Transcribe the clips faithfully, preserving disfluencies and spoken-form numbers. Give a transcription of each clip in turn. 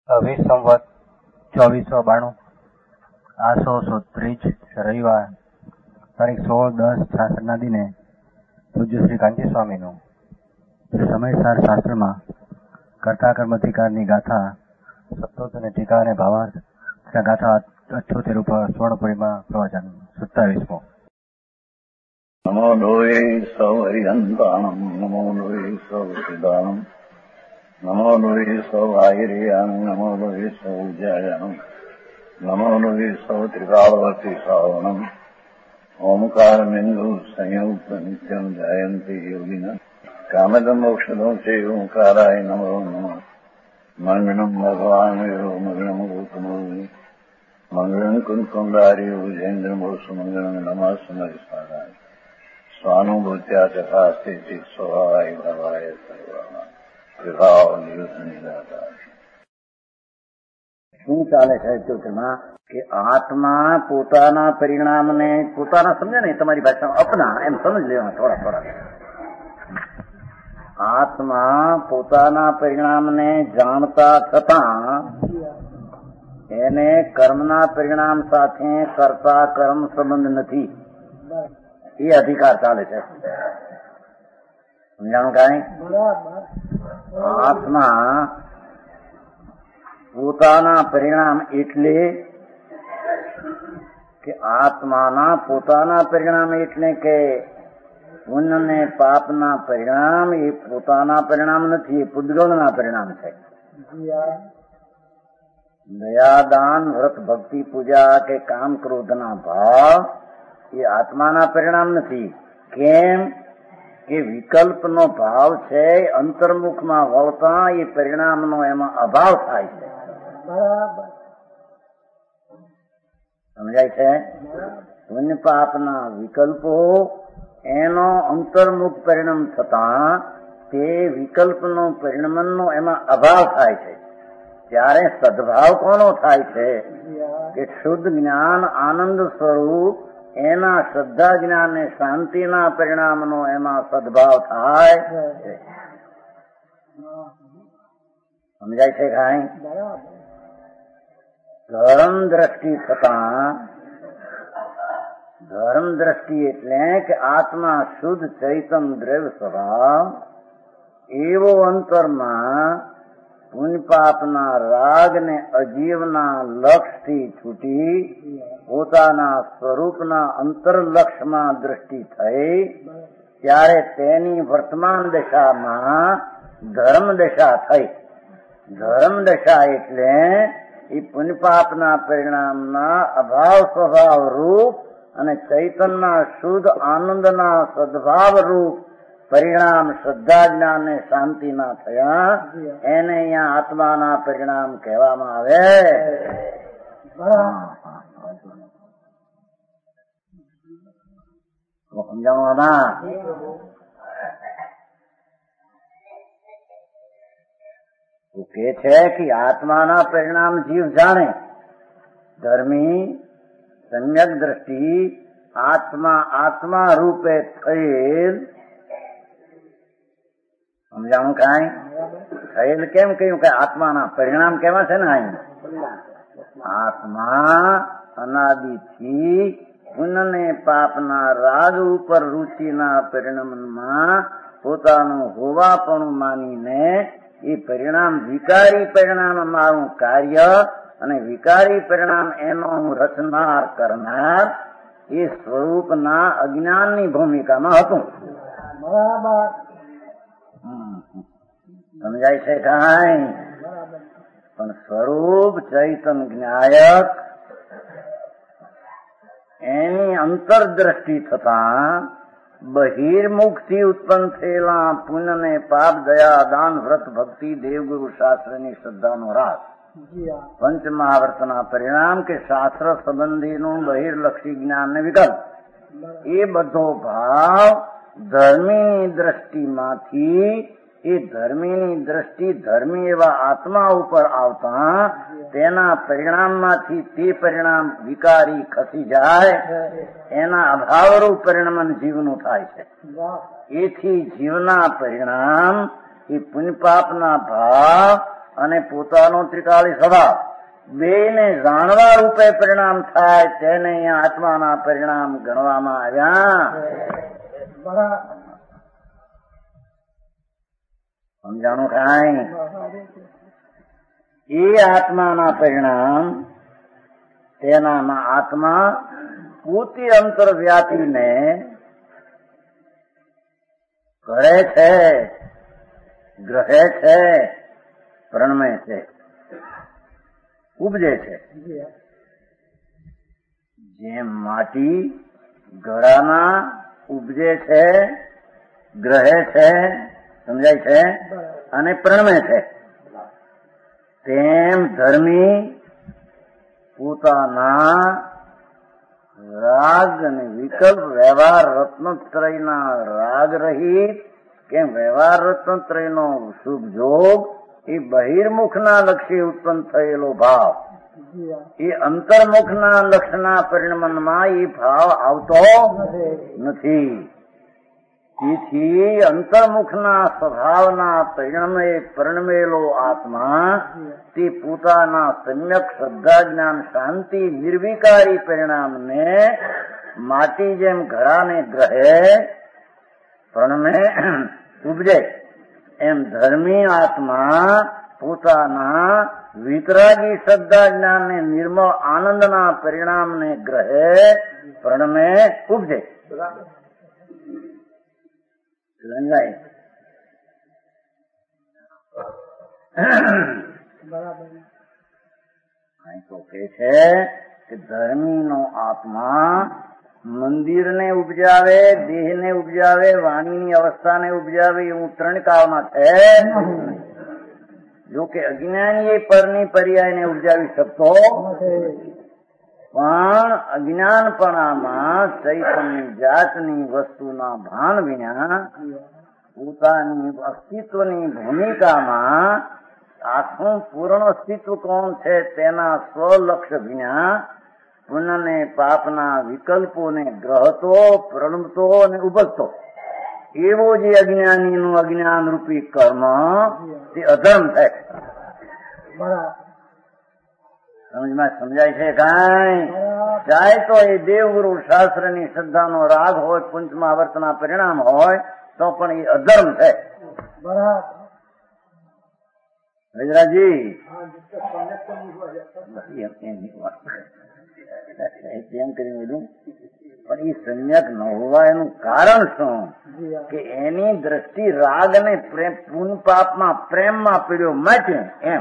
વીસ સંવત ચોવીસો બાણું આસો ત્રીજ રવિવાર તારીખ સોળ દસ છાસઠના દિને પૂજ્ય શ્રી કાંચી સ્વામીનું સમયસાર શાસ્ત્રમાં કર્તા કર્મધિકારની ગાથા સત્તોત અને ટીકા અને ભાવાર્થ ગાથા અઠ્યોતેર ઉપર સ્વર્ણપુરીમાં પ્રવચન સત્તાવીસમો. નમો લોહે સૌ હરિહંતાણમ નમો લોહે સૌ સિદ્ધાણમ નમો લોહે સૌ આયર્યાન નમો લોહે સૌ જયાન નમો લોહે સૌ ત્રિકાળવતી શ્રાવણમ ઓમકાર બિંદુ સંયુક્ત નિત્યમ જયંતી યોગિન કામદમ મોક્ષદમ છે ઓંકારાય નમો નમઃ મંગળમ ભગવાન મંગળમ ગૌતમો મંગળમ કુંકુંડાર્યો જૈન્દ્રમોષ મંગળમ નમઃ સમરિસ્વારાય સ્વાનુભૂત્યા તથાસ્તે સ્વભાવાય ભવાય સર્વમાં વિભાવ નિયુદ્ધની દાતા. શું ચાલે છે ચૌથમાં કે આત્મા પોતાના પરિણામને પોતાના સમજે ને તમારી ભાષામાં અપના એમ સમજ લેવા થોડા થોડા. આત્મા પોતાના પરિણામને જાણતા છતાં એને કર્મના પરિણામ સાથે કરતા કર્મ સંબંધ નથી એ અધિકાર ચાલે છે. સમજાણું કાંઈ? આત્મા પોતાના પરિણામ એટલે કે આત્માના પોતાના પરિણામ એટલે કે પુણ્ય ને પાપના પરિણામ એ પોતાના પરિણામ નથી, એ પુદ્ગલના પરિણામ છે. દયાદાન વ્રત ભક્તિ પૂજા કે કામ ક્રોધના ભાવ એ આત્માના પરિણામ નથી. કેમ કે વિકલ્પનો ભાવ છે, અંતર્મુખમાં વળતા એ પરિણામનો એમાં અભાવ થાય છે. બરાબર સમજાય છે? પુણ્ય પાપના વિકલ્પો એનો અંતર્મુખ પરિણામ થતા તે વિકલ્પનો પરિણામનો એમાં અભાવ થાય છે. ત્યારે સદભાવ કોનો થાય છે કે શુદ્ધ જ્ઞાન આનંદ સ્વરૂપ એના શ્રદ્ધા જ્ઞાન ને શાંતિના પરિણામનો એમાં સદભાવ થાય છે. સમજાય છે કાંઈ? ધર્મ દ્રષ્ટિ થતા, ધર્મ દ્રષ્ટિ એટલે કે આત્મા શુદ્ધ ચૈતન દ્રવ્ય સ્વભાવ એવો અંતરમાં પુણ્ય પાપના રાગ ને અજીવના લક્ષથી છૂટી પોતાના સ્વરૂપના અંતરલક્ષમાં દ્રષ્ટિ થઈ ત્યારે તેની વર્તમાન દશામાં ધર્મ દશા થઈ. ધર્મ દશા એટલે એ પુણ્ય પાપના પરિણામના અભાવ સ્વભાવ રૂપ અને ચૈતનના શુદ્ધ આનંદના સદભાવ રૂપ પરિણામ શ્રદ્ધા જ્ઞાન ને શાંતિના થયા એને અહીંયા આત્માના પરિણામ કહેવામાં આવે. સમજાવવામાં કે છે કે આત્માના પરિણામ જીવ જાણે. ધર્મી સમ્યક દ્રષ્ટિ આત્મા આત્મા રૂપે થયેલ. સમજાણું કાંઈ? થયેલ કેમ કહ્યું કે આત્માના પરિણામ કેવા છે ને? અહીં આત્મા અનાદિથી પુણ્ય ને પાપના રાગ ઉપર રુચિના પરિણામમાં પોતાનું હોવાપણું માનીને એ પરિણામ વિકારી પરિણામ મારું કાર્ય અને વિકારી પરિણામ એનો હું રચનાર કરનાર એ સ્વરૂપના અજ્ઞાનની ભૂમિકામાં હતું. બરાબર સમજાય છે કાંઈ? પણ સ્વરૂપ ચૈતન જ્ઞાયક એની અંતરદ્રષ્ટિ થતા બહિર્મુખથી ઉત્પન્ન થયેલા પુણ્ય ને પાપ દયા દાન વ્રત ભક્તિ દેવગુરુ શાસ્ત્રની શ્રદ્ધાનો રાસ પંચમહાવર્તના પરિણામ કે શાસ્ત્ર સંબંધીનું બહિર્લક્ષી જ્ઞાન ને વિકલ્પ એ બધો ભાવ ધર્મીની દ્રષ્ટિમાંથી એ ધર્મીની દ્રષ્ટિ ધર્મી એવા આત્મા ઉપર આવતા તેના પરિણામમાંથી તે પરિણામ વિકારી ખસી જાય એના અભાવરૂપ પરિણામ જીવનું થાય છે. એથી જીવના પરિણામ એ પુણ્ય પાપના ભાવ અને પોતાનો ત્રિકાળી સ્વભાવ બેને જાણવા રૂપે પરિણામ થાય તેને અહીંયા આત્માના પરિણામ ગણવામાં આવ્યા. સમજાણું કાંઈ? એ આત્માના પરિણામ તેનામાં આત્મા પોતે અંતરવ્યાપીને કરે છે, ગ્રહે છે, પ્રણમે છે, ઉપજે છે. જેમ માટી ઘડાના ઉપજે છે, ગ્રહે છે, સમજાય છે, અને પ્રણમે છે, તેમ ધર્મી પોતાના રાગ અને વિકલ્પ વ્યવહાર રત્નત્રયના રાગ રહિત કેમ વ્યવહાર રત્નત્રયનો શુભ જોગ એ બહિર્મુખના લક્ષ્ય ઉત્પન્ન થયેલો ભાવ એ અંતર્મુખના લક્ષના પરિણમનમાં એ ભાવ આવતો નથી. તેથી અંતર્મુખના સ્વભાવના પરિણમે પરિણમેલો આત્મા તે પોતાના સમ્યક શ્રદ્ધા જ્ઞાન શાંતિ નિર્વિકારી પરિણામને માટી જેમ ઘડાને ગ્રહે પરિણમે ઉપજે એમ ધર્મી આત્મા પોતાના વિતરાગી શ્રદ્ધા જ્ઞાનને નિર્મળ આનંદના પરિણામને ગ્રહે પરિણમે ઉપજે. તો કે છે કે ધર્મીનો આત્મા મંદિરને ઉપજાવે, દેહને ઉપજાવે, વાણીની અવસ્થાને ઉપજાવે એવું ત્રણ કાળમાં છે. જો કે અજ્ઞાની એ પરની પર્યાયને ઉપજાવી શકતો પણ અજ્ઞાનપણામાં ચૈતન્ય જાતની વસ્તુના ભાન વિના પોતાની અસ્તિત્વની ભૂમિકામાં આખું પૂર્ણ અસ્તિત્વ કોણ છે તેના સ્વલક્ષ્ય વિના પુણ્યને પાપના વિકલ્પોને ગ્રહતો, પ્રણમતો અને ઉપજતો એવો જે અજ્ઞાનીનું અજ્ઞાન રૂપી કર્મ તે અધર્મ થાય. સમજમાં સમજાય છે કાંઈ? ચાહે તો એ દેવગુરુ શાસ્ત્રની શ્રદ્ધાનો રાગ હોય, પંચમા આવર્તના પરિણામ હોય તો પણ એ અધર્મ છે. હજરાજી એમ કરીને બધું પણ એ સમ્યક ન હોવા એનું કારણ શું? કે એની દ્રષ્ટિ રાગ અને પ્રેમ પૂન પાપમાં પ્રેમમાં પીડ્યો માટે એમ.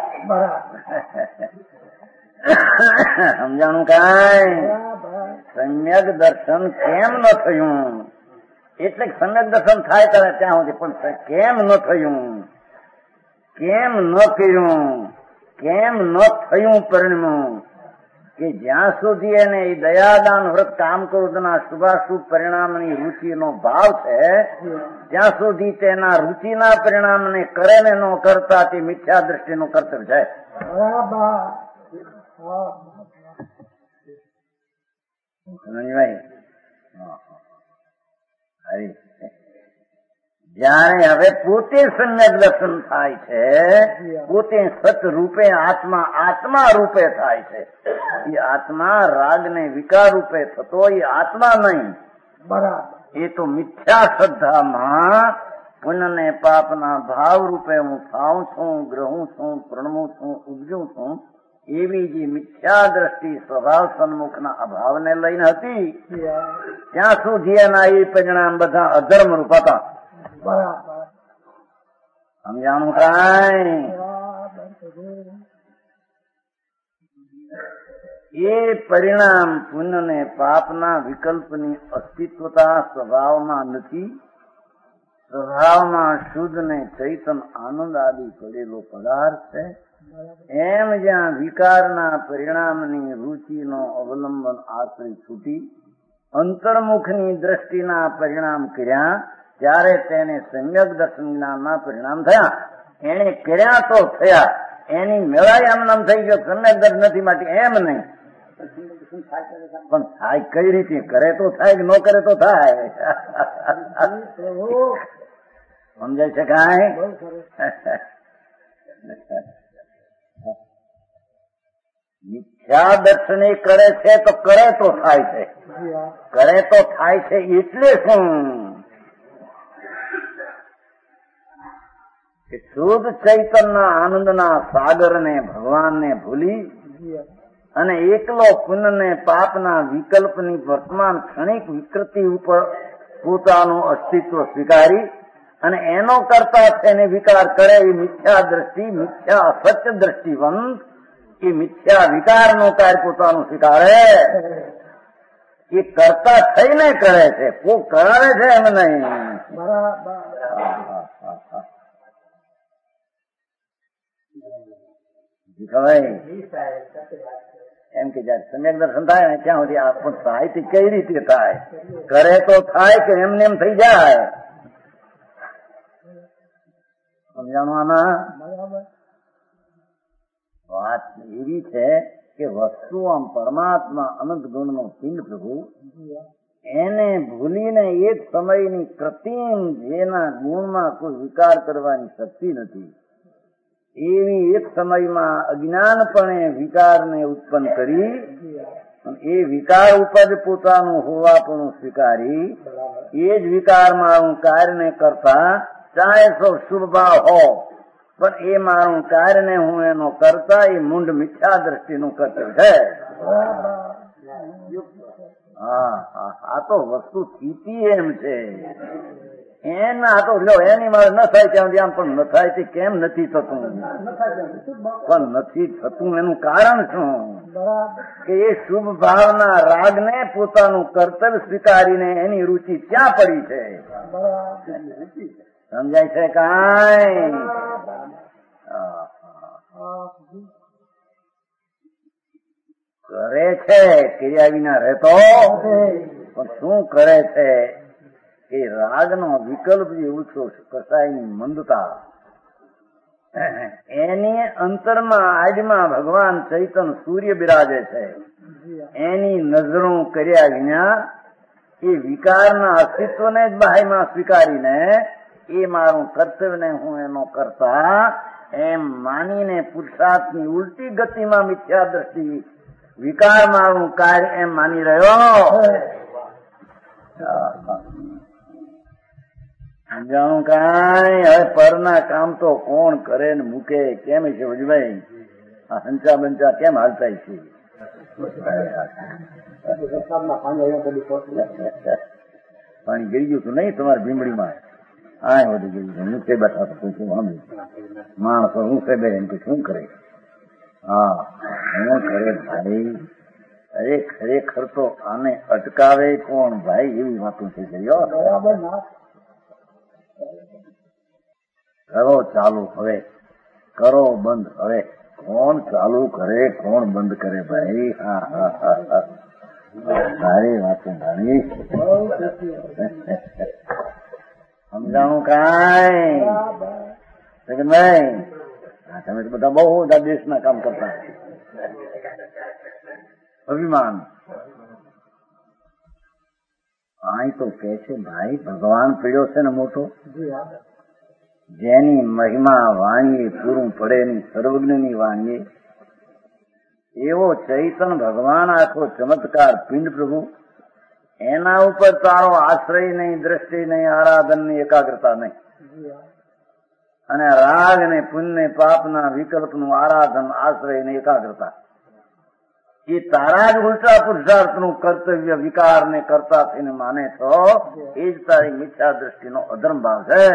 સમજાણું કાંઈ? સમ્યક દર્શન કેમ ન થયું એટલે સમ્યક દર્શન થાય ત્યારે ત્યાં સુધી પણ કેમ ન થયું, કેમ ન કર્યું, કેમ ન થયું પરિણમ્યું કે જ્યાં સુધી એને દયાદાન વ્રત કામ ક્રોધના શુભાશુભ પરિણામની રુચિનો ભાવ છે ત્યાં સુધી તેના રુચિના પરિણામને કરે ને ન કરતા તે મિથ્યા દ્રષ્ટિનું કર્તવ્ય છે. જયારે હવે પોતે સમ્યક દર્શન થાય છે, પોતે સત રૂપે આત્મા આત્મા રૂપે થાય છે, એ આત્મા રાગને વિકાર રૂપે થતો એ આત્મા નહીં, એ તો મિથ્યા શ્રદ્ધામાં પુણ્ય ને પાપના ભાવ રૂપે હું થાઉં છું, ગ્રહું છું, પ્રણમું છું, ઉપજું છું એવી જે મિથ્યા દ્રષ્ટિ સ્વભાવ સન્મુખના અભાવને લઈને હતી ત્યાં સુધી એના એ પરિણામ બધા અધર્મ રૂપ હતા. સમજાણું કાંઈ? એ પરિણામ પુણ્ય ને પાપના વિકલ્પની અસ્તિત્વતા સ્વભાવમાં નથી. સ્વભાવમાં શુદ્ધ ને ચૈતન આનંદ આદિ પડેલો પદાર્થ છે. એમ જ્યાં વિકારના પરિણામની રુચિનો અવલંબન આશ્રય છૂટી અંતર્મુખની દ્રષ્ટિના પરિણામ કર્યા ત્યારે તેને સમ્યક દર્શન જ્ઞાનના પરિણામ થયા. એને કર્યા તો થયા, એની મેળાઈ એમ નામ થઈ ગયો સમ્યક દર્શન નથી માટે એમ નહીં, પણ થાય કઈ રીતે? કરે તો થાય કે ન કરે તો થાય. સમજાય છે કાંઈ? મિથ્યા દર્શન એ કરે છે તો કરે તો થાય છે, કરે તો થાય છે એટલે શું કે શુદ્ધ ચૈતન્ય આનંદના સાગરને ભગવાનને ભૂલી અને એકલો પુણ્યને પાપના વિકલ્પની વર્તમાન ક્ષણિક વિકૃતિ ઉપર પોતાનું અસ્તિત્વ સ્વીકારી અને એનો કરતા તેને વિકાર કરે એ મિથ્યા દ્રષ્ટિ, મિથ્યા અસત્ય દ્રષ્ટિવંત એ મિથ્યા વિકારનો કાર્ય પોતાનું સ્વીકારે એ કરતા થઈને કરે છે, કોઈ કરાવે છે એમ નહીં. એમ કે જયારે સમ્યક દર્શન થાય ને ત્યાં સુધી આપણું સાહિત્ય કઈ રીતે થાય, કરે તો થાય કે એમને એમ થઈ જાય. સમજાણું આમાં વાત એવી છે કે વસ્તુ આમ પરમાત્મા અનંત ગુણનો પિંડ પ્રભુ એને ભૂલીને એક સમયની કૃત્રિમ જેના ગુણમાં કોઈ વિકાર કરવાની શક્તિ નથી એવી એક સમયમાં અજ્ઞાનપણે વિકારને ઉત્પન્ન કરી એ વિકાર ઉપર પોતાનું હોવાપણું સ્વીકારી એ જ વિકારમાં હું કાર્યને કરતા ચાહે સો શુભ ભાવ હો પણ એ મારું કાર્યને હું એનો કરતા એ મૂંડ મિથ્યા દ્રષ્ટિનું કર્તવ્ય છે. હા આ તો વસ્તુ સ્થિતિ એમ છે એના તો લો એની મારે ન થાય ત્યાં આમ પણ ન થાય તે કેમ નથી થતું, પણ નથી થતું એનું કારણ શું કે એ શુભ ભાવના રાગને પોતાનું કર્તવ્ય સ્વીકારીને એની રુચિ ક્યાં પડી છે. સમજાય છે કાંઈ? કરે છે ક્રિયા વિના રહેતો પણ શું કરે છે કે રાગનો વિકલ્પ જે ઓછો કસાયની મંદતા એની અંતરમાં આજમાં ભગવાન ચૈતન સૂર્ય બિરાજે છે એની નજરો કર્યા વિના એ વિકારના અસ્તિત્વને જ બાહ્યમાં સ્વીકારીને એ મારું કર્તવ્યને હું એનો કરતા એમ માનીને પુરુષાર્થની ઉલટી ગતિમાં મિથ્યા દ્રષ્ટિ વિકાર મારું કાર્ય એમ માની રહ્યો. સમજાણું કાંઈ? હવે પરના કામ તો કોણ કરે ને મૂકે કેમ છે વજભાઈ? આ હંચા બંચા કેમ હાલતા છે? પાણી ગઈ ગયું તું નહીં તમારી ભીમડીમાં? આ બધું ગયું છે મૂકે બેઠા તો કોઈ શું માણસો હું કે બે એમ કે શું કરે? હા શું કરે ભાઈ? અરે ખરેખર તો આને અટકાવે કોણ ભાઈ? એવી વાતો થઈ ગઈ. કરો ચાલુ હવે, કરો બંધ હવે. કોણ ચાલુ કરે કોણ બંધ કરે ભાઈ? હા હા હા હા સારી વાતો ઘણી સમજાણું કાંઈ? નહીં તમે તો બધા બહુ બધા દેશના કામ કરતા અભિમાન. અહીં તો કે છે ભાઈ ભગવાન પીડ્યો છે ને મોટો, જેની મહિમા વાણીએ પૂરું પડે ની સર્વજ્ઞની વાણીએ એવો ચૈતન ભગવાન આખો ચમત્કાર પિંડ પ્રભુ એના ઉપર તારો આશ્રય નહીં, દ્રષ્ટિ નહીં, આરાધન ની એકાગ્રતા નહીં અને રાગ ને પુણ્ય પાપના વિકલ્પનું આરાધન આશ્રય ને એકાગ્રતા એ તારા જ ઉલટા પુરુષાર્થનું કર્તવ્ય વિકાર ને કરતા થઈને માને છો એ જ તારી મિથ્યા દ્રષ્ટિનો અધર્મ ભાવ છે.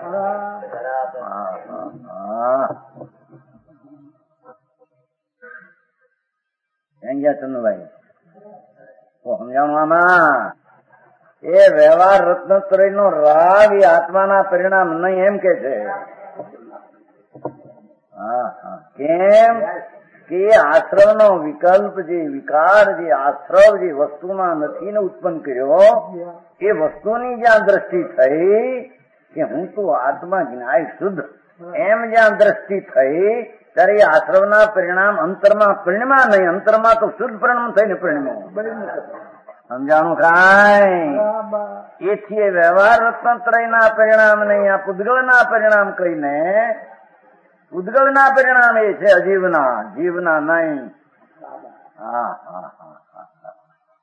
ગયા ચંદ્રભાઈ સમજાણું આમાં? એ વ્યવહાર રત્નત્રય નો રાગ એ આત્માના પરિણામ નહીં એમ કે છે. હા હા કેમ કે આશ્રવ નો વિકલ્પ જે વિકાર જે આશ્રવ જે વસ્તુમાં નથી ને ઉત્પન્ન કર્યો એ વસ્તુની જ્યાં દ્રષ્ટિ થઈ કે હું તો આત્મા જ્ઞાય શુદ્ધ એમ જ્યાં દ્રષ્ટિ થઈ ત્યારે એ આશ્રવના પરિણામ અંતરમાં પરિણમાં નહીં, અંતરમાં તો શુદ્ધ પરિણામ થઈને પરિણમો. સમજાણું કાંઈ? એથી વ્યવહાર રત્નત્રયના પરિણામ નહીં, આ પૂદગળના પરિણામ કહીને ઉદ્ગળના પરિણામ એ છે અજીવના, જીવના નહીં. હા હા હા હા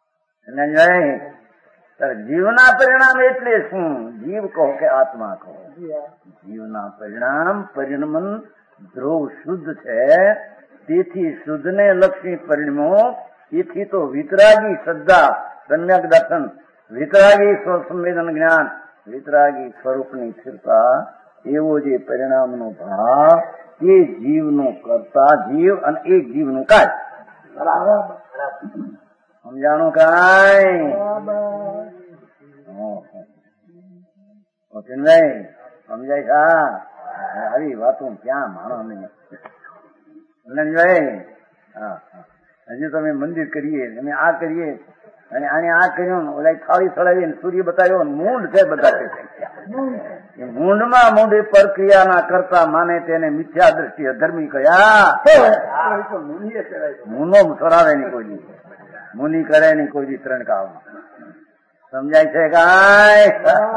જીવના પરિણામ એટલે શું? જીવ કહો કે આત્મા કહો, જીવના પરિણામ પરિણમન ધ્રુવ શુદ્ધ છે. તેથી શુદ્ધને લક્ષી પરિણમો. તેથી તો વિતરાગી શ્રદ્ધા, સમ્યક દર્શન, વિતરાગી સ્વસંવેદન જ્ઞાન, વિતરાગી સ્વરૂપની સ્થિરતા, એવો જે પરિણામનો ભાવ એ જીવનો કરતા જીવ અને એક જીવનું કાર્ય. સમજાણું કાંઈ? ભાઈ સમજાય કા? આવી વાતો ક્યાં માણો નહીં. હજુ તમે મંદિર કરીએ, અમે આ કરીએ અને આને આ કર્યું, ઓલા થાળી ચડાવી સૂર્ય બતાવ્યો, મૂંડ છે બધા. મૂંડમાં મૂંડ પ્રક્રિયાના કરતા માને તેને મિથ્યા દ્રષ્ટિ અધર્મી કયા? મૂનો સરાવે નહીં કોઈ, મુનિ કરે નહીં કોઈ ત્રણ કામ. સમજાય છે કાંઈ?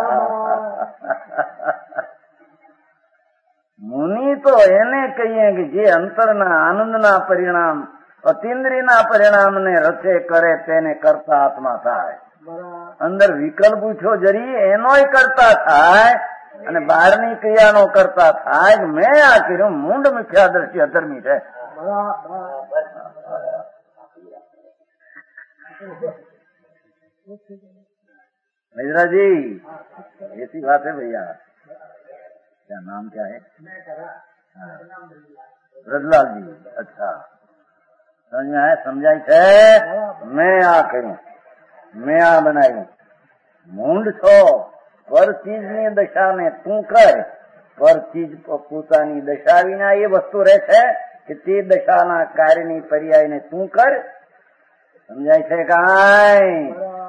મુનિ તો એને કહીએ કે જે અંતરના આનંદના પરિણામ અતિન્દ્રિયના પરિણામને રચે કરે તેને કરતા આત્મા થાય. અંદર વિકલ્પ પૂછ્યો જરી એનોય કરતા થાય અને બહારની ક્રિયાનો કરતા થાય. મેં આ કર્યું, મૂંડ મિથ્યા દ્રષ્ટિ અધર્મી છે. मिश्रा जी ऐसी बात है भैया. क्या नाम क्या है? ब्रजलाल जी. अच्छा समझ में आया? समझाई છે? મેં આ કર્યું, મેં આ બનાવ્યું. મૂંડ છો. પર ચીજની દશાને તું કર. પર ચીજ પોતાની દશા વિના એ વસ્તુ રહે છે કે તે દશાના કાર્યની પર્યાયને તું કર. સમજાય છે કાંઈ?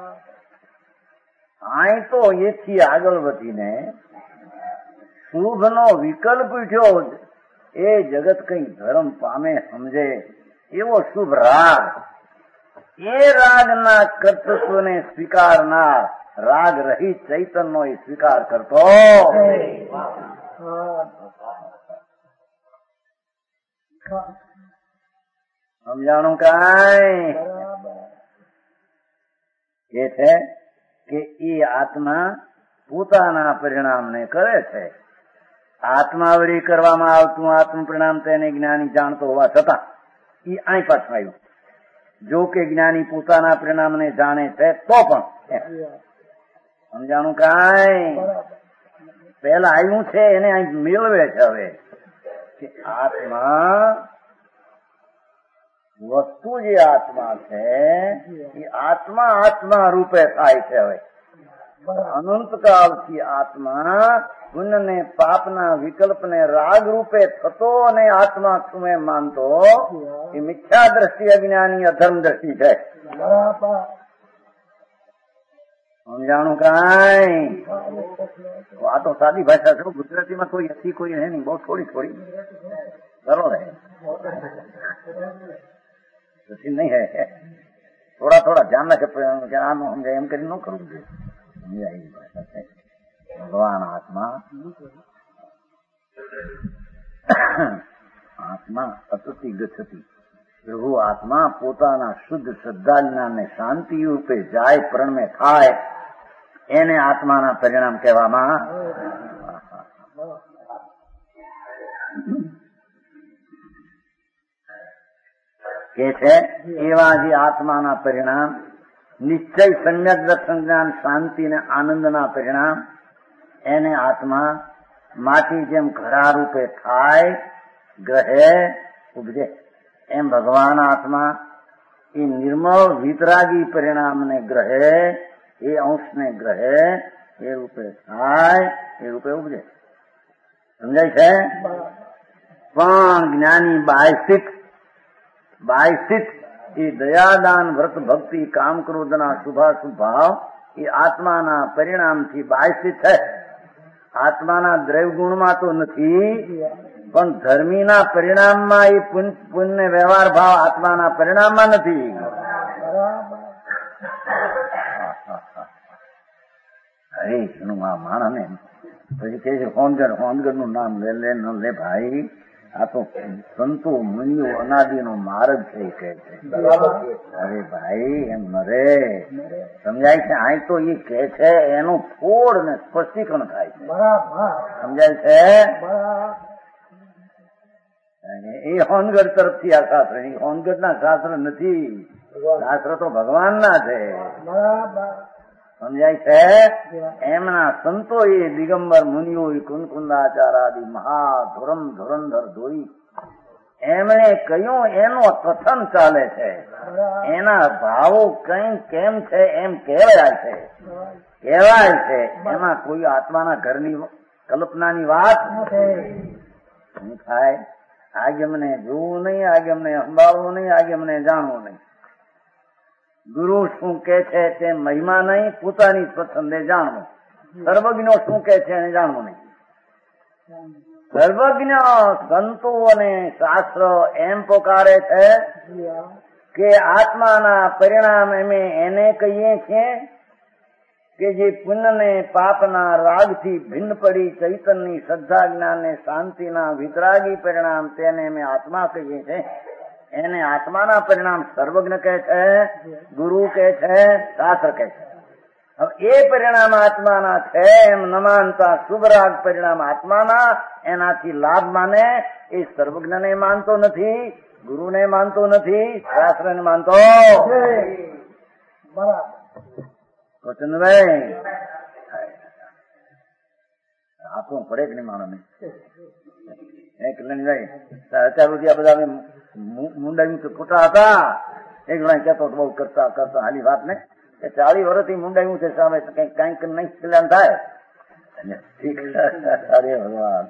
અહીં તો એથી આગળ વધીને શુભનો વિકલ્પ ઉઠ્યો. એ જગત કઈ ધર્મ પામે સમજે એવો શુભ રાગ, એ રાગના કર્તૃત્વને સ્વીકારનાર રાગ રહિત ચૈતન્યનો એ સ્વીકાર કરતો. સમજાણું કાંઈ? એ છે કે એ આત્મા પોતાના પરિણામને કરે છે. આત્માવળી કરવામાં આવતું આત્મ પરિણામ તેને જ્ઞાની જાણતો હોવા છતાં એ અહીં પાછું આવ્યું. જો કે જ્ઞાની પોતાના પરિણામને જાણે છે તો પણ સમજાણું કાંઈ? પહેલા આવ્યું છે એને અહીં મેળવે છે. હવે કે આત્મા વસ્તુ જે આત્મા છે એ આત્મા આત્મા રૂપે થાય છે. હવે અનંતકાળથી આત્મા પુણ્ય ને પાપના વિકલ્પને રાગ રૂપે થતો અને આત્મા તું એમ માનતો એ મિથ્યા દ્રષ્ટિ અજ્ઞાની અધર્મ દ્રષ્ટિ છે. સમજાણું કાંઈ? આ તો સાદી ભાષા છે. ગુજરાતીમાં કોઈ હતી કોઈ હે નહીં, બહુ થોડી થોડી કરો રહે પછી નહીં હે. થોડા થોડા ધ્યાન રાખે આનું સમજાય એમ કરી ન કરવું જોઈએ. સમજાય એવી ભાષા છે. ભગવાન આત્મા આત્મા અતતિ ગચ્છતિ. પ્રભુ આત્મા પોતાના શુદ્ધ શ્રદ્ધા જ્ઞાનને શાંતિ રૂપે જાય પ્રણમે થાય એને આત્માના પરિણામ કહેવામાં કે છે. એવા જે આત્માના પરિણામ નિશ્ચય સમ્યક દર્શન જ્ઞાન શાંતિ ને આનંદના પરિણામ એને આત્મા માટી જેમ ઘડા રૂપે થાય ગ્રહે ઉપજે એમ ભગવાન આત્મા એ નિર્મળ વિતરાગી પરિણામને ગ્રહે એ અંશને ગ્રહે એ રૂપે થાય એ રૂપે ઉપજે. સમજાય છે? પણ જ્ઞાની બાયસ્થિત બાયસ્થિત એ દયાદાન વ્રત ભક્તિ કામ ક્રોધના શુભાશુભ ભાવ એ આત્માના પરિણામથી બાયસ્થિત છે. આત્માના દ્રવ્ય ગુણમાં તો નથી પણ ધર્મીના પરિણામમાં એ પુણ્ય વ્યવહાર ભાવ આત્માના પરિણામમાં નથી. અરે એનું આ માણસ ને પછી કે છે હોનગઢ હોનગઢ નું નામ લે લે ન લે ભાઈ. આ તો સંતો મુનિઓ અનાદિનો માર્ગ છે કહે છે. અરે ભાઈ એમ મરે સમજાય છે. આ તો એ કે છે એનું ફોડ ને સ્પષ્ટીકરણ થાય છે. સમજાય છે. એ હોનગઢ તરફથી આ શાસ્ત્ર, એ હોનગઢ ના શાસ્ત્ર નથી. શાસ્ત્ર તો ભગવાન ના છે. સમજાય છે. એમના સંતો એ દિગંબર મુનિઓ કુંકુંદાચાર આદિ મહા ધુરમ ધુરંધર ધોઈ એમણે કહ્યું એનો કથન ચાલે છે. એના ભાવો કઈ કેમ છે એમ કહેવાય છે કહેવાય છે એમાં કોઈ આત્માના ઘરની કલ્પનાની વાત શું થાય. આજે મને જોવું નહીં, આજે મને સંભાળવું નહીં, આજે મને જાણવું નહીં. ગુરુ શું કે છે તે મહિમા નહીં, પોતાની પસંદે જાણવું. સર્વજ્ઞ શું કે છે એને જાણવું નહીં. સર્વજ્ઞ સંતો અને શાસ્ત્ર એમ પોકારે છે કે આત્માના પરિણામ અમે એને કહીએ છીએ કે જે પુણ્ય ને પાપના રાગથી ભિન્ન પડી ચૈતનની શ્રદ્ધા જ્ઞાન ને શાંતિના વિતરાગી પરિણામ તેને અમે આત્મા કહીએ છીએ. એને આત્માના પરિણામ સર્વજ્ઞ કહે છે, ગુરુ કહે છે, શાસ્ત્ર કહે છે. હવે એ પરિણામ આત્માના છે એમ ન માનતા શુભરાગ પરિણામ આત્માના એનાથી લાભ માને એ સર્વજ્ઞને માનતો નથી, ગુરુને માનતો નથી, શાસ્ત્રને માનતો. વચનભાઈ આપવું પડે કે નહીં માણસને? એક ભાઈ અત્યાર સુધી આ બધા મુંડાયું ખોટા હતા. એક જણા કહેતો બહુ કરતા કરતા હાલી વાત ને કે ચાલીસ વર્ષથી મુંડાયું છે સામે કઈક કઈક નહીં કલ્યાણ થાય. અરે ભગવાન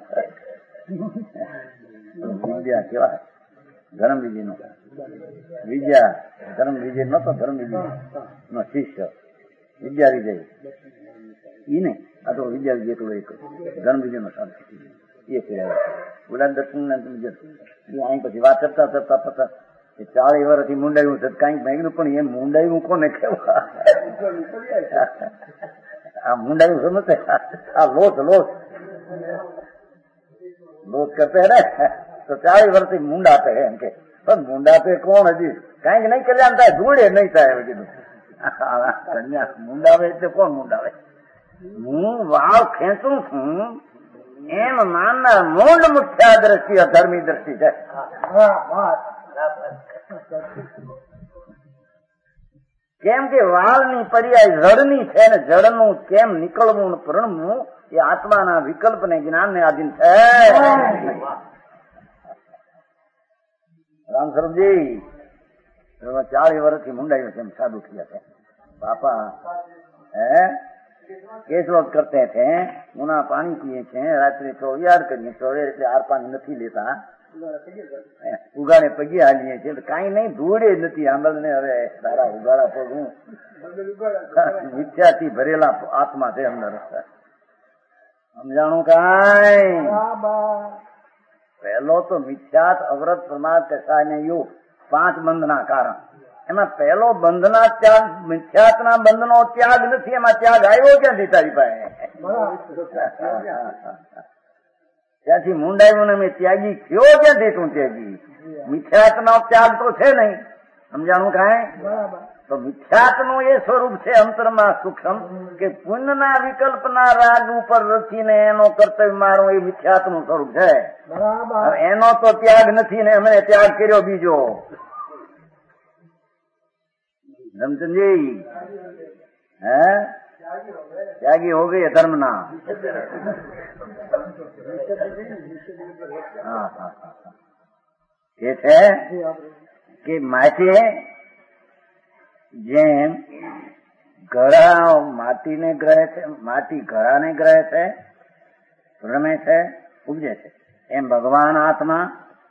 વિદ્યા કેવા ધર્મ વિજય નો વિદ્યા ધર્મ વિજય નતો ધર્મ વિજય નો શિષ્ય વિદ્યા વિજય ઈ ને આ તો વિદ્યા વિજય એટલું એક ધર્મ વિજય નો સાથ એ કહેવાય. ગુલાબ દર્શન અહીં પછી વાત કરતા કરતા કરતા ચાલીસ વર્ષથી મુંડાયું છે કઈક ભાગ્યું પણ એ મુંડાયું કોને કેવા આ મુંડાયું સમજે આ લોસ લોસ લોસ કરતે ને તો ચાલીસ વર્ષથી મુંડા પે એમ કે પણ મુંડા પે કોણ હજી કઈક નહીં કલ્યાણ થાય ધૂળે નહીં થાય કીધું. કન્યા મુંડાવે એટલે કોણ મુંડાવે? હું વાળ ખેંચું છું એમ માનનાર મૂળ મુખ્ય દ્રષ્ટિ અધર્મી દ્રષ્ટિ છે. કેમ કે વાળની પર્યાય જળની છે ને જળનું કેમ નીકળવું પરણવું એ આત્માના વિકલ્પ ને જ્ઞાન ને આધીન છે. રામ સ્વરૂપજી ચાલીસ વર્ષથી મુંડાયું છે એમ સાદું થયા છે બાપા હે કેસરોટ કરતે છે ઉના પાણી પીએ છે રાત્રે ચોવિયાર કરીએ ચોવીર એટલે આર પાણી નથી લેતા ઉગાડે પગે હાલીએ છીએ કઈ નહીં ધૂળે નથી આંબલ ને હવે તારા ઉગાડા પગ હું મિથ્યાથી ભરેલા આત્મા છે અંદર સમજાણું કઈ પહેલો તો મિથ્યાત અવરત પ્રમાદ કસાય ને યોગ પાંચ બંધના કારણ એમાં પહેલો બંધના ત્યાગ મિથ્યાતના બંધનો ત્યાગ નથી. એમાં ત્યાગ આવ્યો ક્યાંથી તારી પાસે? ત્યાંથી મુંડાયું ને મેં ત્યાગી થયો ક્યાંથી તું ત્યાગી? મિથ્યાતનો ત્યાગ તો છે નહીં. સમજાણું કાંઈ? તો મિથ્યાતનું એ સ્વરૂપ છે અંતરમાં સૂક્ષ્મ કે પુણ્યના વિકલ્પના રાગ ઉપર રચીને એનો કર્તવ્ય મારો એ મિથ્યાતનું સ્વરૂપ છે. એનો તો ત્યાગ નથી ને અમે ત્યાગ કર્યો બીજો. रमचंद है त्यागी हो गई धर्म ना. हाँ हाँ ये है कि माटी જેમ ઘડા માટીને ગ્રહે છે, માટી ઘડાને ગ્રહે છે, રમે છે, ઉપજે છે, એમ ભગવાન આત્મા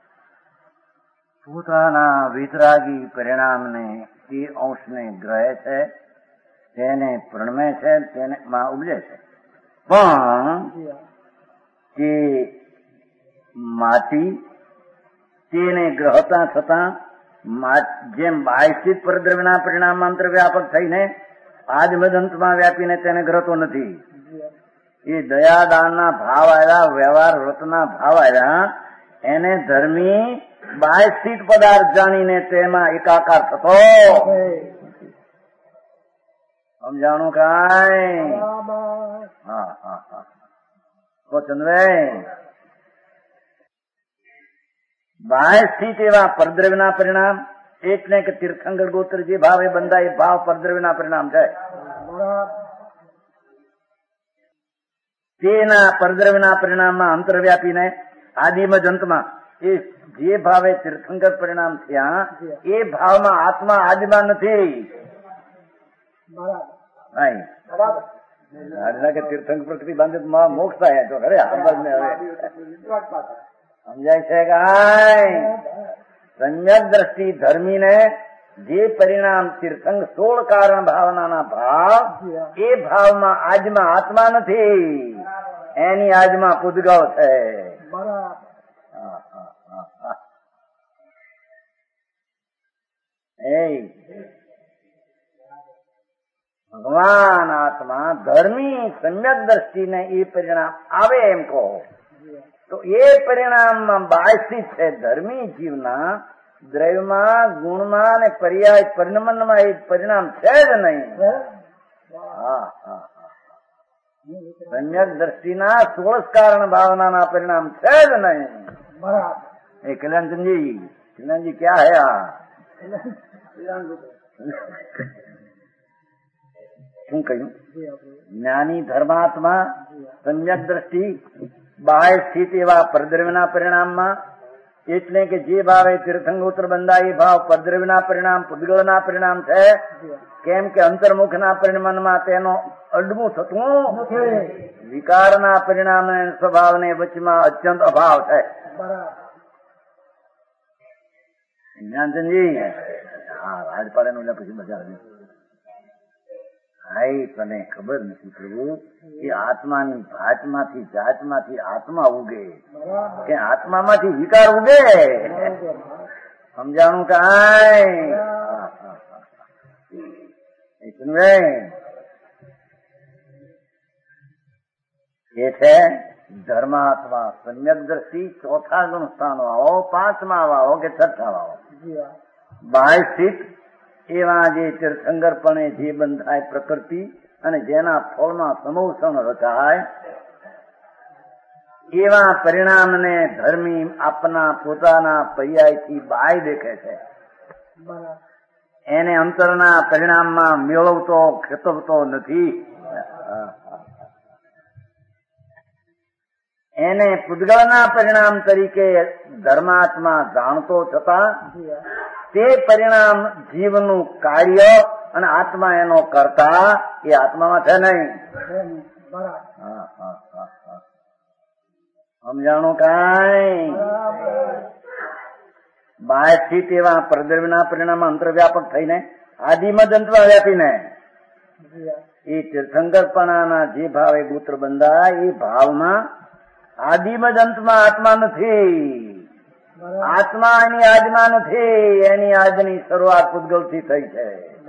પોતાના વિતરાગી પરિણામને એ અંશને ગ્રહે છે, તેને પ્રણમે છે, તેને માં ઉપજે છે. પણ તે માટી તેને ગ્રહતા થતા જેમ બાહ્યસ્થિત પરદ્રવ્યના પરિણામ મંત્ર વ્યાપક થઈને આદમદંતમાં વ્યાપીને તેને ગ્રહતો નથી. એ દયાદાનના ભાવ આવ્યા, વ્યવહાર વ્રતના ભાવ આવ્યા, એને ધર્મી બાહ્ય સ્થિત પદાર્થ જાણીને તેમાં એકાકાર થતો સમજાણું કાંઈ? હા હા હા તો ચંદ્રભાઈ બાહ્ય સ્થિત એવા પરદ્રવ્યના પરિણામ એટલે કે તીર્થંકર ગોત્ર જે ભાવે બંધાય એ ભાવ પરદ્રવ્યના પરિણામ છે. તેના પરદ્રવ્યના પરિણામમાં અંતરવ્યાપીને આદિમજ અંતમાં એ જે ભાવે તીર્થંકર પરિણામ થયા એ ભાવમાં આત્મા આદિમાં નથી. કે તીર્થંકર પ્રકૃતિ બાંધે મોક્ષ થાય તો ખરે સમજાય છે કે સંયક દ્રષ્ટિ ધર્મીને જે પરિણામ તીર્થંક સોળ કારણ ભાવનાના ભાવ એ ભાવમાં આજમાં આત્મા નથી, એની આજમાં પૂદગળ છે. એ ભગવાન આત્મા ધર્મી સમ્યક દ્રષ્ટિને એ પરિણામ આવે એમ કહો તો એ પરિણામમાં બાયસ્થિત છે. ધર્મી જીવના દ્રવ્યમાં ગુણમાં અને પર્યાય પરિણમનમાં એ પરિણામ છે જ નહીં. હા હા સમ્યક દ્રષ્ટિના સોળસ કારણ ભાવનાના પરિણામ છે જ નહીં. એ કલ્યાણચંદજી કલ્યાણજી ક્યાં હે આ શું કહ્યું? જ્ઞાની ધર્માત્મા સમ્યક દ્રષ્ટિ બાહ્ય સ્થિત એવા પરદ્રવ્યના પરિણામમાં એટલે કે જે ભાવે તીર્થંગોત્ર બંધાય એ ભાવ પરદ્રવ્યના પરિણામ પૂદગળના પરિણામ છે. કેમ કે અંતર્મુખના પરિણામમાં તેનો અડમું થતું વિકારના પરિણામ સ્વભાવને વચમાં અત્યંત અભાવ છે. જ્ઞાનચંદજી હા રાજપાડે નું પછી બજાર હાઈ તને ખબર નથી પ્રભુ કે આત્માની ભાતમાંથી જાતમાંથી આત્મા ઉગે કે આત્મામાંથી વિકાર ઉગે? સમજાણું કાંઈ? એ છે ધર્માત્મા સમ્યક દ્રષ્ટિ ચોથા ગુણ સ્થાનો આવો, પાંચમા વાવો કે છઠ્ઠા વાવો બાહ્ય સ્થિત એવા જે તીર્થંકરપણે જે બંધાય પ્રકૃતિ અને જેના ફળમાં સમોસણ રચાય એવા પરિણામને ધર્મી આપના પોતાના પર્યાયથી બાય દેખે છે. એને અંતરના પરિણામમાં મેળવતો ખેતવતો નથી. એને પૂદગળના પરિણામ તરીકે ધર્માત્મા જાણતો છતાં તે પરિણામ જીવનું કાર્ય અને આત્મા એનો કરતા એ આત્મામાં છે નહીં. સમજાણું કાંઈ? બાહ્ય સ્થિત એવા પરદ્રવ્યના પરિણામ અંતરવ્યાપક થઈને આદિમદ અંતમાં વ્યાપીને એ તીર્થંકરપણાના જે ભાવે ગોત્ર બંધાય એ ભાવમાં આદિમદ અંતમાં આત્મા નથી. આત્મા એની આજમાં નથી, એની આજની શરૂઆત પૂદગળથી થઈ છે.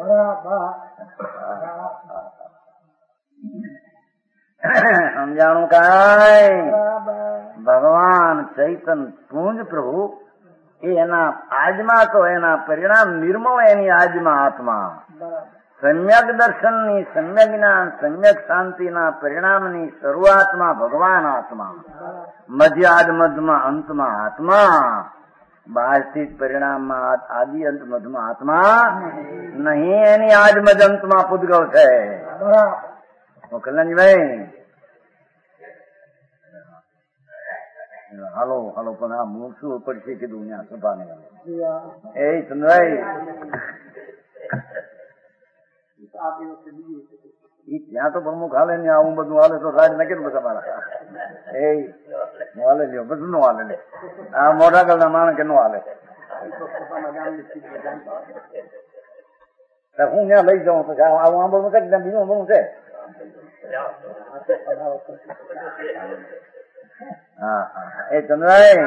સમજાણું કાંઈ? ભગવાન ચૈતન પુંજ પ્રભુ એના આજમાં તો એના પરિણામ નિર્મળ એની આજમાં આત્મા સમ્યક દર્શનની સમ્યક જ્ઞાન સમ્યક શાંતિના પરિણામની શરૂઆતમાં ભગવાન આત્મા મધ્યાદ મધમાં અંતમાં આત્મા બાહ્યસ્થિત પરિણામમાં આદિ અંત મધમાં આત્મા નહીં, એની આજ મધ અંતમાં પૂદગળ છે. કલ્યાણજીભાઈ હાલો હાલો પણ આ મૂકશું પડશે કીધું ત્યાં સભાને એ ચંદ્રભાઈ ત્યાં તો પ્રમુખ હાલે ને આવું બધું હાલે તો રાજ નાખે ને બધા મારા એ હાલે લ્યો બધું નો હાલે લે આ મોટા કલના માણસ કે નો હાલે. હું ત્યાં લઈ જાઉં પછી આવું આંબળું છે બીજું આંબળું છે. હા હા એ ચંદ્રભાઈ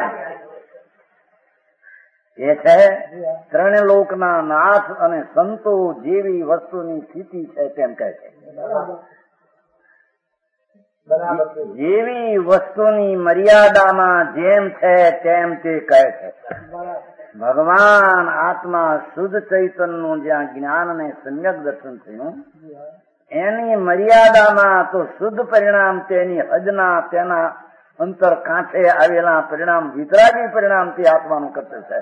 એ છે ત્રણે લોકના નાથ અને સંતો જેવી વસ્તુની સ્થિતિ છે તેમ કહે છે. જેવી વસ્તુની મર્યાદામાં જેમ છે તેમ તે કહે છે. ભગવાન આત્મા શુદ્ધ ચૈતન્યનું જ્યાં જ્ઞાન અને સમ્યક દર્શન થયું એની મર્યાદામાં તો શુદ્ધ પરિણામ તેની હદના તેના અંતર કાંઠે આવેલા પરિણામ વિતરાગી પરિણામ તે આત્માનું કર્તવ્ય છે.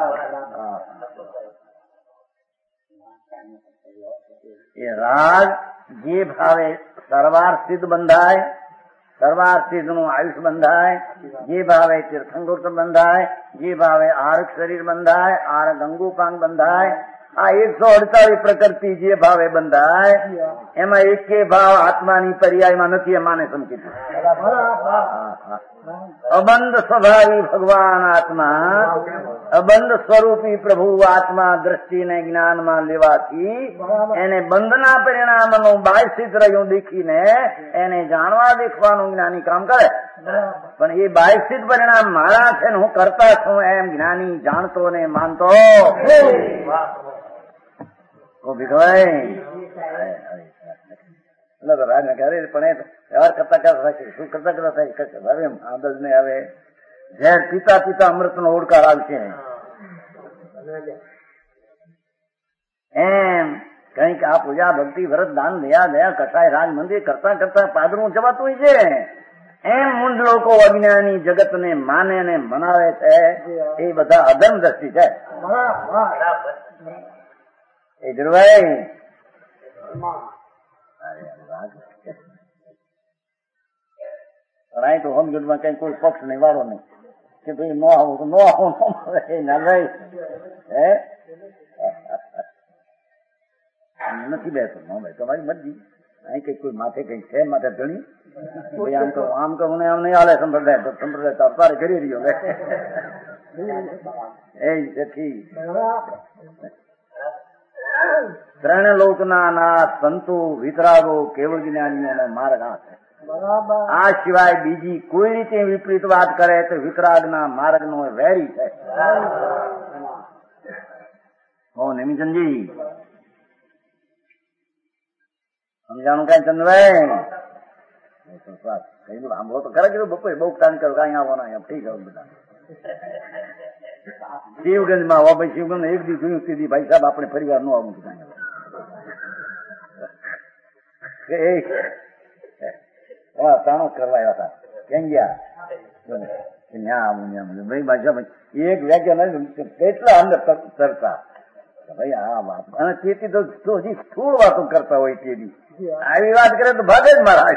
એ રાગ જે ભાવે સરવાર સિદ્ધ બંધાય, સરવાર સિદ્ધ નું આયુષ બંધાય, જે ભાવે તીર્થંકૃત બંધાય, જે ભાવે આર્ક શરીર બંધાય, આર્ક અંગુપાંગ બંધાય, આ એકસો અડતાલીસ પ્રકૃતિ જે ભાવે બંધાય એમાં એકે ભાવ આત્માની પર્યાયમાં નથી. એ માને સમજી અબંધ સ્વભાવી ભગવાન આત્મા, અબંધ સ્વરૂપી પ્રભુ આત્મા દ્રષ્ટિને જ્ઞાનમાં લેવાથી એને બંધના પરિણામનું બાહ્યસ્થિત રહ્યું દેખીને એને જાણવા દેખવાનું જ્ઞાની કામ કરે. પણ એ બાહ્યસ્થિત પરિણામ મારા છે ને હું કરતા છું એમ જ્ઞાની જાણતો ને માનતો રાજને કરે પણ વ્યવહાર કરતા કરતા શું કરતા કરતા થાય હવે આદત ને હવે ઝેર પીતા પીતા અમૃત નો ઓડકાર આવશે એમ કઈક આ પૂજા ભક્તિ વ્રત દાન દયા દયા કસાય રાજ મંદિર કરતા કરતા પાદરું જવાતું હોય છે. એમ મૂંડ લોકો અજ્ઞાની જગત ને માને ને મનાવે છે એ બધા અધર્મ દ્રષ્ટિ છે. એ ધ્રુવાઈ તો હોમગુડમાં કઈ કોઈ પક્ષ નહીં વાળો નહીં કે ભાઈ ન આવું તો ન આવું ના ભાઈ હે નથી બેસો ન ભાઈ તમારી મરજી. અહીં કઈ કોઈ માથે કઈ છે માથે ધણી ભાઈ આમ કહું આમ કહું ને આમ નહીં હાલે સંપ્રદાય તો સંપ્રદાય તો અપારે કરી રહ્યો એ ત્રણ લોકના નાથ સંતો વિતરાગો કેવળ જ્ઞાનીઓનો માર્ગ આ છે. આ સિવાય બીજી કોઈ રીતે વિપરીત વાત કરે તો વિતરાગના માર્ગ નો વેરી છે. હો નિમિચંદજી સમજાણું કઈ ચંદ્રભાઈ કઈ સાંભળો તો ખરા કીધું બપોરે બહુ કામ કરો કઈ આવવાના એમ ઠીક હવે બધા શિવગંજમાં આવો ભાઈ શિવગંજ એક દી જોયું સીધી ભાઈ સાહેબ આપણે પરિવાર નું આવું તાણો કરવા આવ્યા હતા કેમ ગયા ન્યા આવું ન્યા ભાઈ ભાઈ ભાઈ એક વ્યાખ્યા કેટલા અંદર ચર્ચા ભાઈ આ વાત અને તેથી તો હજી સ્થૂળ વાતો કરતા હોય તેથી આવી વાત કરે તો ભાગે જ મારા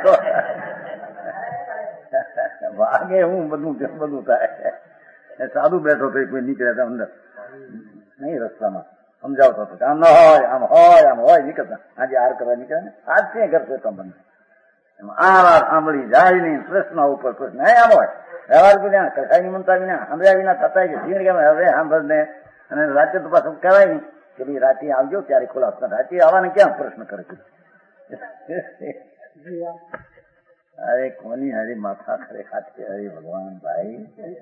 ભાગે હું બધું બધું થાય. સાદું બેઠો તો કોઈ નીકળ્યા અંદર નહીં રસ્તામાં સમજાવતો હતો આમ ન હોય આમ હોય આમ હોય નીકળતા આજે હાર કરવા નીકળે ને આજ ક્યાં કરશે તમને આ વાત સાંભળી જાય નહીં પ્રશ્ન ઉપર પ્રશ્ન હે આમ હોય વ્યવહાર વિના કસાઈ મમતા વિના સમજ્યા વિના થતા કે જીણ કેમ હવે સાંભળ ને અને રાતે તો પાછું કહેવાય નહીં કે ભાઈ રાતે આવજો ત્યારે ખોલાવતા રાતે આવવાને ક્યાં પ્રશ્ન કરે છે. અરે કોની હરી માથા ખરે ખાતી હરી ભગવાન ભાઈ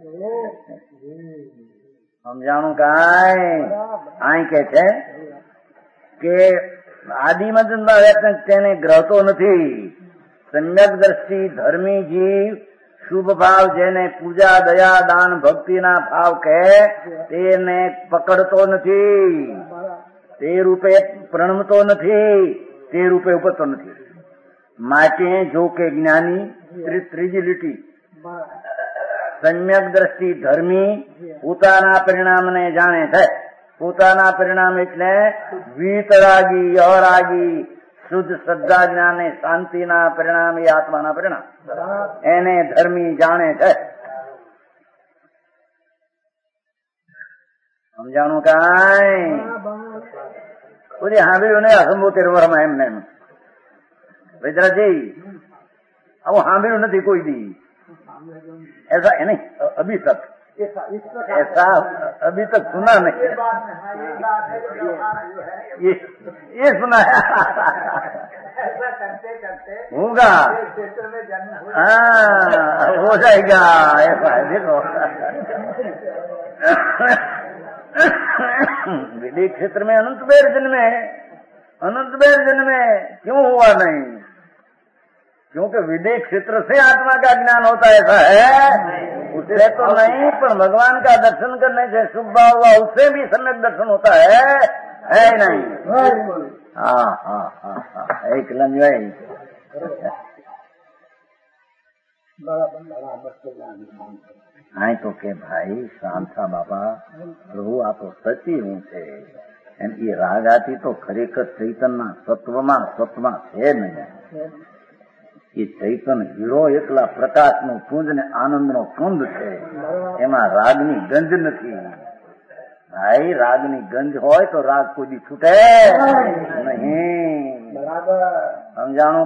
સમજાણું કાંઈ અહીં કે છે કે આદિમત તેને ગ્રહતો નથી. સમ્યક દ્રષ્ટિ ધર્મી જીવ શુભ ભાવ જેને પૂજા દયા દાન ભક્તિના ભાવ કહે તેને પકડતો નથી, તે રૂપે પ્રણમતો નથી, તે રૂપે ઉપરતો નથી. માટે જો કે જ્ઞાની ત્રીજી લીટી સમ્યક દ્રષ્ટિ ધર્મી પોતાના પરિણામને જાણે છે. પોતાના પરિણામ એટલે વીતરાગી અરાગી શુદ્ધ શ્રદ્ધા જ્ઞાન શાંતિના પરિણામ એ આત્માના પરિણામ એને ધર્મી જાણે છે. સમજાણું કાંઈ બધી સાંભળ્યું ને અસંબોતેર વર્ષમાં એમને એમ વૈદ્યરાજી આવું સાંભળ્યું નથી કોઈ દી ऐसा है नहीं अभी तक ऐसा अभी तक सुना नहीं ये ये सुना है होगा हाँ हो जाएगा ऐसा है देखो विधि क्षेत्र में अनंत बेर जन्मे अनंत बेर जन्मे क्यों हुआ नहीं क्योंकि विदेह क्षेत्र से आत्मा का ज्ञान होता है, ऐसा है उससे तो नहीं, पर भगवान का दर्शन करने से शुभ भाव हुआ, उससे भी सम्यक दर्शन होता है, है नहीं? हाँ हाँ हाँ हाँ एक लंजवाई हाँ तो के भाई શાંતા બાપા પ્રભુ આ તો સચી હું છે એમ એ રાગ આતી તો ખરેખર ચૈતનના સત્વમાં સત્વમાં છે નહીં. એ ચૈતન હીરો એકલા પ્રકાશનું પુંજ ને આનંદનો કંદ છે, એમાં રાગની ગંજ નથી. ભાઈ રાગની ગંજ હોય તો રાગ કોઈ દી છૂટે નહીં. સમજાણું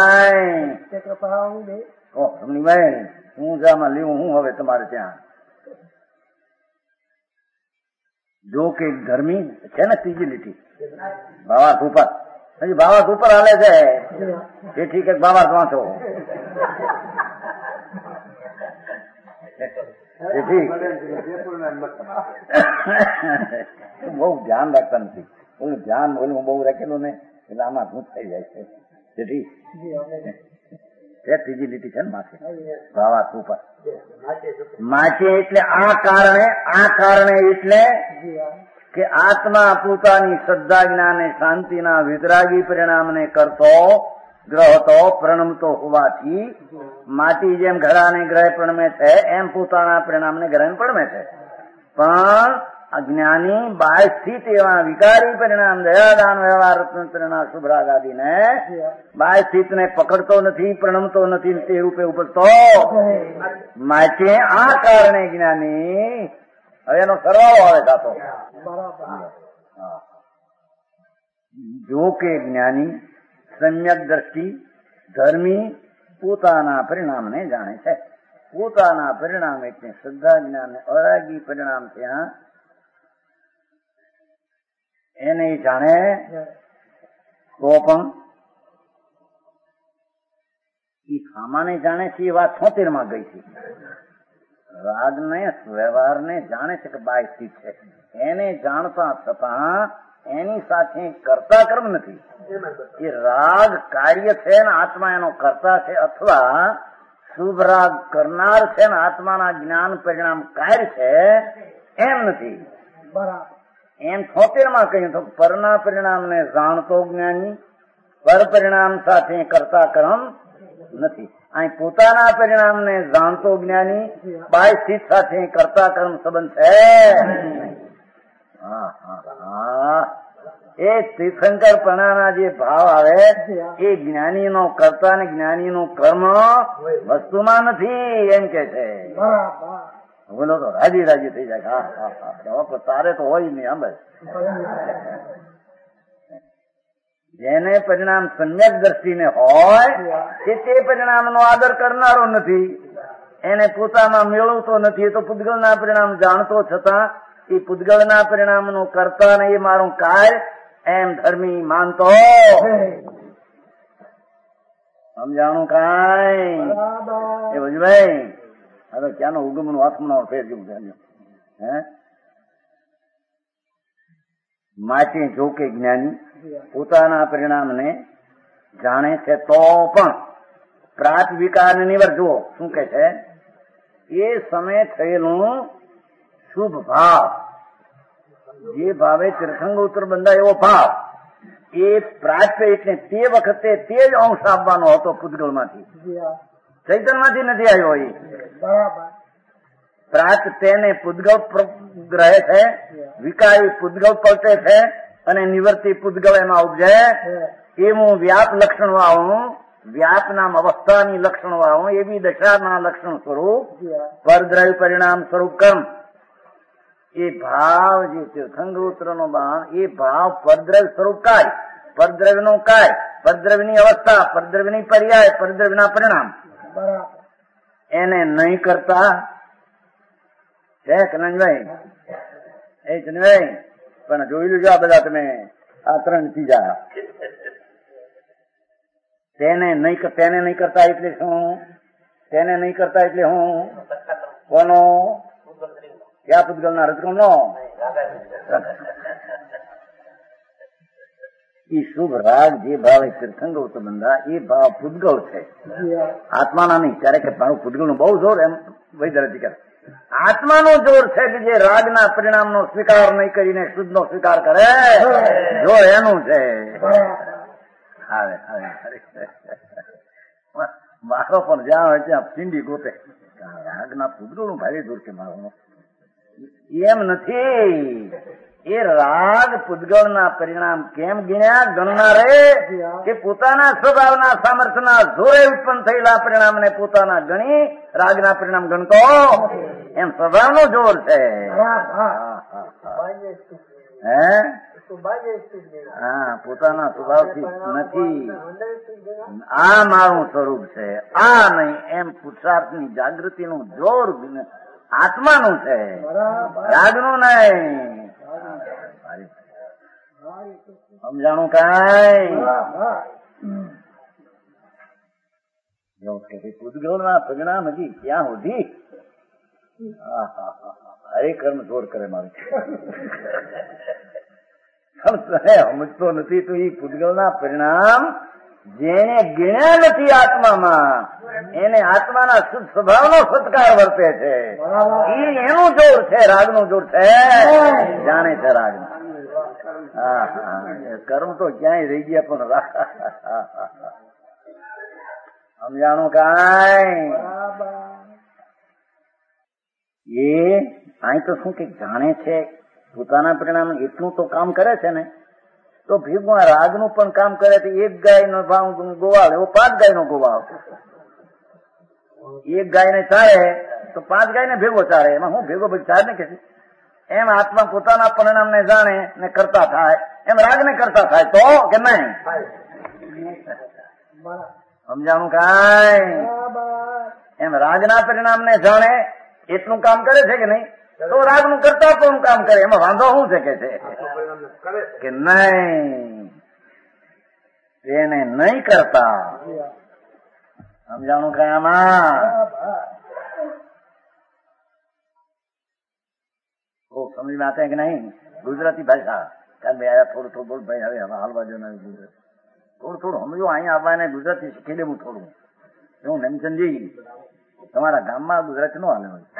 કાંઈ ભાઈ હું જામાં લેવું હું હવે તમારે ત્યાં જો કે ગરમી છે ને ત્રીજી લીટી ભાવાર્થ ઉપર હજી ભાવાર્થ ઉપર હાલે છે એ ઠીક એક ભાવાર્થ વાંચો બહુ ધ્યાન રાખતા નથી. ઓલું ધ્યાન ઓલું બહુ રાખેલું ને એટલે આમાં ભૂત થઈ જાય છે. ઠીક ત્રીજી લીટી છે ને માથે ભાવાર્થ ઉપર માચે એટલે આ કારણે આ કારણે એટલે કે આત્મા પોતાની શ્રદ્ધા જ્ઞાન શાંતિના વિતરાગી પરિણામને કરતો ગ્રહતો પ્રણમતો હોવાથી માટી જેમ ઘડાને ગ્રહ પ્રણમે છે એમ પોતાના પરિણામને ગ્રહણ પ્રણમે છે. પણ અજ્ઞાની બાય સ્થિત એવા વિકારી પરિણામ દયાદાન વ્યવહાર રત્નના શુભરાગ આદિને બાય સ્થિત ને પકડતો નથી, પ્રણમતો નથી, તે રૂપે ઉપજતો માટે આ કારણે જ્ઞાની હવે એનો સરવાળો આવે જાતો. જો કે જ્ઞાની સમ્યક દ્રષ્ટિ ધર્મી પોતાના પરિણામને જાણે છે. પોતાના પરિણામ એટલે શ્રદ્ધા જ્ઞાન અરાગી પરિણામ ત્યાં એને જાણે તો પણ એ ખામાને જાણે છે. એ વાત છોતેર માં ગઈ છે. રાગને વ્યવહારને જાણે છે કે બાય સ્થિત છે, એને જાણતા છતાં એની સાથે કરતા કર્મ નથી. એ રાગ કાર્ય છે ને આત્મા એનો કરતા છે, અથવા શુભ રાગ કરનાર છે ને આત્માના જ્ઞાન પરિણામ કાર્ય છે એમ નથી. બરાબર એમ છોતેર માં કહ્યું તો પરના પરિણામને જાણતો જ્ઞાની, પર પરિણામ સાથે કરતા કર્મ નથી. અહીં પોતાના પરિણામને જાણતો જ્ઞાની, બાય સ્થિત સાથે કરતા કર્મ સંબંધ છે. હા હા હા એ તીર્થંકર પણાના જે ભાવ આવે એ જ્ઞાનીનો કરતા ને જ્ઞાનીનું કર્મ વસ્તુમાં નથી એમ કે છે. બોલો તો રાજી રાજી થઈ જાય. હા હા હા તારે તો હોય નહીં. આમ જેને પરિણામ સમ્યક દ્રષ્ટિને હોય કે તે પરિણામનો આદર કરનારો નથી, એને પોતામાં મેળવતો નથી. એ તો પૂતગલના પરિણામ જાણતો છતાં એ પૂતગલના પરિણામનું કરતા ને એ મારું કાર્ય એમ ધર્મી માનતો. સમજાણું કાંઈ એ ભજભાઈ હવે ક્યાંનો હુકમ નું આત્મનો ફેર જેવું જાણ્યો હે. માટે જો કે જ્ઞાની પોતાના પરિણામને જાણે છે તો પણ પ્રાત વિકાર નિવર જુઓ શું કે છે. એ સમયે થયેલું શુભ ભાવ, જે ભાવે તીર્થંગ ઉત્તર બંધાય એવો ભાવ, એ પ્રાપ્ત એટલે તે વખતે તે જ અંશ આપવાનો હતો પૂતગલમાંથી, ચૈતનમાંથી નથી આવ્યો. એ પ્રાત તેને પૂતગલ ગ્રહે છે, વિકારી પૂતગલ પલટે છે અને નિવૃત્તિ પૂતગલ એમાં ઉપજે. એવું વ્યાપ લક્ષણ વાળું, વ્યાપ નામ અવસ્થાની લક્ષણ વાળું એવી દશાના લક્ષણ સ્વરૂપ પરદ્રવ્ય પરિણામ સ્વરૂપ કર્મ. એ ભાવ જે તીર્થંગોત્ર નો બાણ એ ભાવ પરદ્રવ્ય સ્વરૂપ કાય, પરદ્રવ્ય નું કાય, પરદ્રવ્યની અવસ્થા, પરદ્રવ્યની પર્યાય, પરદ્રવ્યના પરિણામ એને નહીં કરતા છે. કનંજભાઈ એ ચંદભાઈ પણ જોઈ લીધું આ બધા તમે આ ત્રણ ચીજા તેને નહીં તેને નહીં કરતા એટલે શું? તેને નહીં કરતા એટલે હું કોનો? ક્યાં પૂતગલના રજકમ નો? એ એ શુભ રાગ જે ભાવ એ તીર્થંકર બંધા એ ભાવ પૂદગળ છે, આત્માના નહીં. ત્યારે કે મારું પૂદગળનું બહુ જોર એમ વૈદ્યરથી કરે. આત્માનો જોર છે કે જે રાગના પરિણામનો સ્વીકાર નહીં કરીને શુદ્ધનો સ્વીકાર કરે, જોર એનું છે. હવે હવે મારો પણ જ્યાં હોય ત્યાં પિંડી ગોતે રાગના પૂદગળનું ભારે જોર કે મારો એમ નથી. એ રાગ પૂદગળના પરિણામ કેમ ગણ્યા? ગણનારે કે પોતાના સ્વભાવના સામર્થ્યના જોરે ઉત્પન્ન થયેલા પરિણામને પોતાના ગણી રાગના પરિણામ ગણતો એમ સ્વભાવનો જોર છે. હે હા, પોતાના સ્વભાવથી નથી. આ મારું સ્વરૂપ છે, આ નહીં એમ પુરુષાર્થની જાગૃતિનું જોર આત્માનું છે, રાગનું નહીં. સમજાણું કઈ? પૂદગળના પરિણામ હજી ક્યાં સુધી? હરે કર્મ જોર કરે મારું સમજતો નથી. તો એ પૂદગળના પરિણામ જેને ગણ્યા નથી આત્મામાં એને આત્માના શુદ્ધ સ્વભાવનો સત્કાર વર્તે છે. એ એનું જોર છે, રાગનું જોર છે, જાણે છે રાગનું. હા હા, કર્મ તો ક્યાંય રહી ગયા પણ સમજાણું કાંઈ? એ અહીં તો શું કે જાણે છે પોતાના પરિણામ એટલું તો કામ કરે છે ને, તો ભેગું આ રાગનું પણ કામ કરે. તો એક ગાય નો ભાવ ગોવાળ એવો પાંચ ગાય નો ગોવાળ. એક ગાય ને ચારે તો પાંચ ગાય ને ભેગો ચારે. એમાં હું ભેગો ભાઈ ચાર ને કે એમ આત્મા પોતાના પરિણામ ને જાણે ને કરતા થાય, એમ રાગ ને કરતા થાય તો કે નહીં? સમજાણું કાંઈ? એમ રાગના પરિણામ ને જાણે એટલું કામ કરે છે કે નહીં? તો રાગનું કરતા પણ કામ કરે. એમાં વાંધો શું છે કે છે કે નહીં એને નહીં કરતા. સમજાણું કઈ? આમાં સમજ માં કે નહીં? ગુજરાતી ભાષા કાલ ભાઈ આવ્યા થોડું થોડું ભાઈ હવે હવે હાલ બાજુ ના ગુજરાત થોડું થોડું સમજો. અહીંયા આવવા ને ગુજરાતી શીખી દેવું થોડું. હું નેમચંદજી તમારા ગામમાં ગુજરાતી નો હાલે હોય.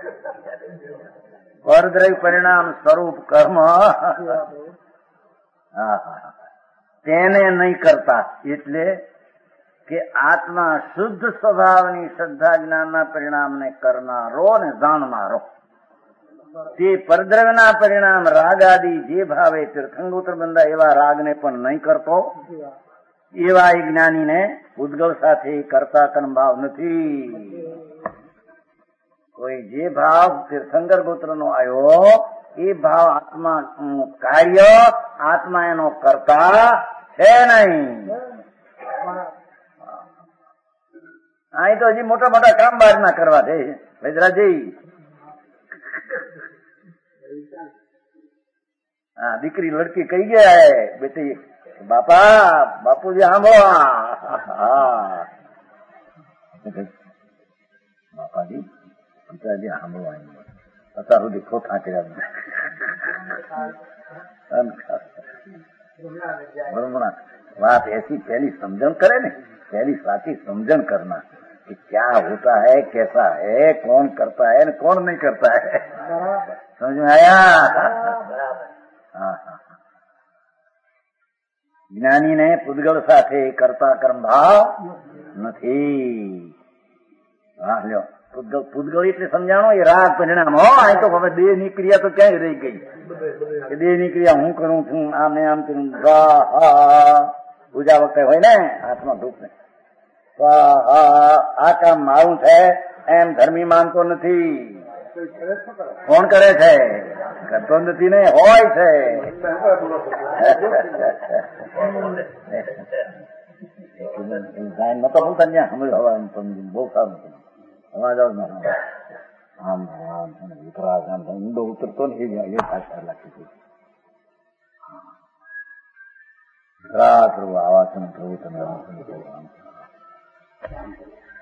પરદ્રવ્ય પરિણામ સ્વરૂપ કર્મ તેને નહીં કરતા. એટલે કે આત્મા શુદ્ધ સ્વભાવની શ્રદ્ધા જ્ઞાનના પરિણામને કરનારો ને જાણનારો તે પરદ્રવ્યના પરિણામ રાગ આદિ જે ભાવે તીર્થંગોત્ર બંધા એવા રાગને પણ નહીં કરતો. એવા એ જ્ઞાનીને પૂદગળ સાથે કરતા કર્મ ભાવ નથી. કોઈ જે ભાવ તીર્થંકર ગોત્ર નો આવ્યો એ ભાવ આત્મા કાર્ય આત્મા એનો કરતા છે નહીં. અહીં તો હજી મોટા મોટા કામ બહાર ના કરવા છે વૈદરાજી. હા, દીકરી લડકી કહી ગયા બેટી બાપા બાપુજી સાંભળો. હા બાપાજી પિતાજી સાંભળો અત્યાર સુધી ખોટા કર્યા. વાત ऐसी पहली समझन करे ने, पहली साची समझन करना कि क्या होता है, कैसा है, कौन करता है न कौन नहीं करता है. समझ में आया? हाँ हाँ. જ્ઞાની ને પૂદગળ સાથે કરતા કર્મ ભાવ નથી. હા લ્યો પૂદગળ પૂદગળ એટલે સમજાણો એ રાગ પરિણામ. હો અહીં તો હવે દેહ ની ક્રિયા તો ક્યાંય રહી ગઈ. દેહ ની ક્રિયા હું કરું છું આમ ને આમ કરું. પૂજા વખતે હોય ને હાથમાં ધૂપ ને આ કામ મારું છે એમ ધર્મી માનતો નથી. કોણ કરે છે? કરતો નથી ને હોય છે. નતો બોલતા ત્યાં સમજ હવા બહુ સારું છે. અવાજ આવ આમ આમ વિતરાગ આમ ઊંડો ઉતરતો ને એ ભાષા લાગતી. રાત રો આવાજ પ્રભુ તમે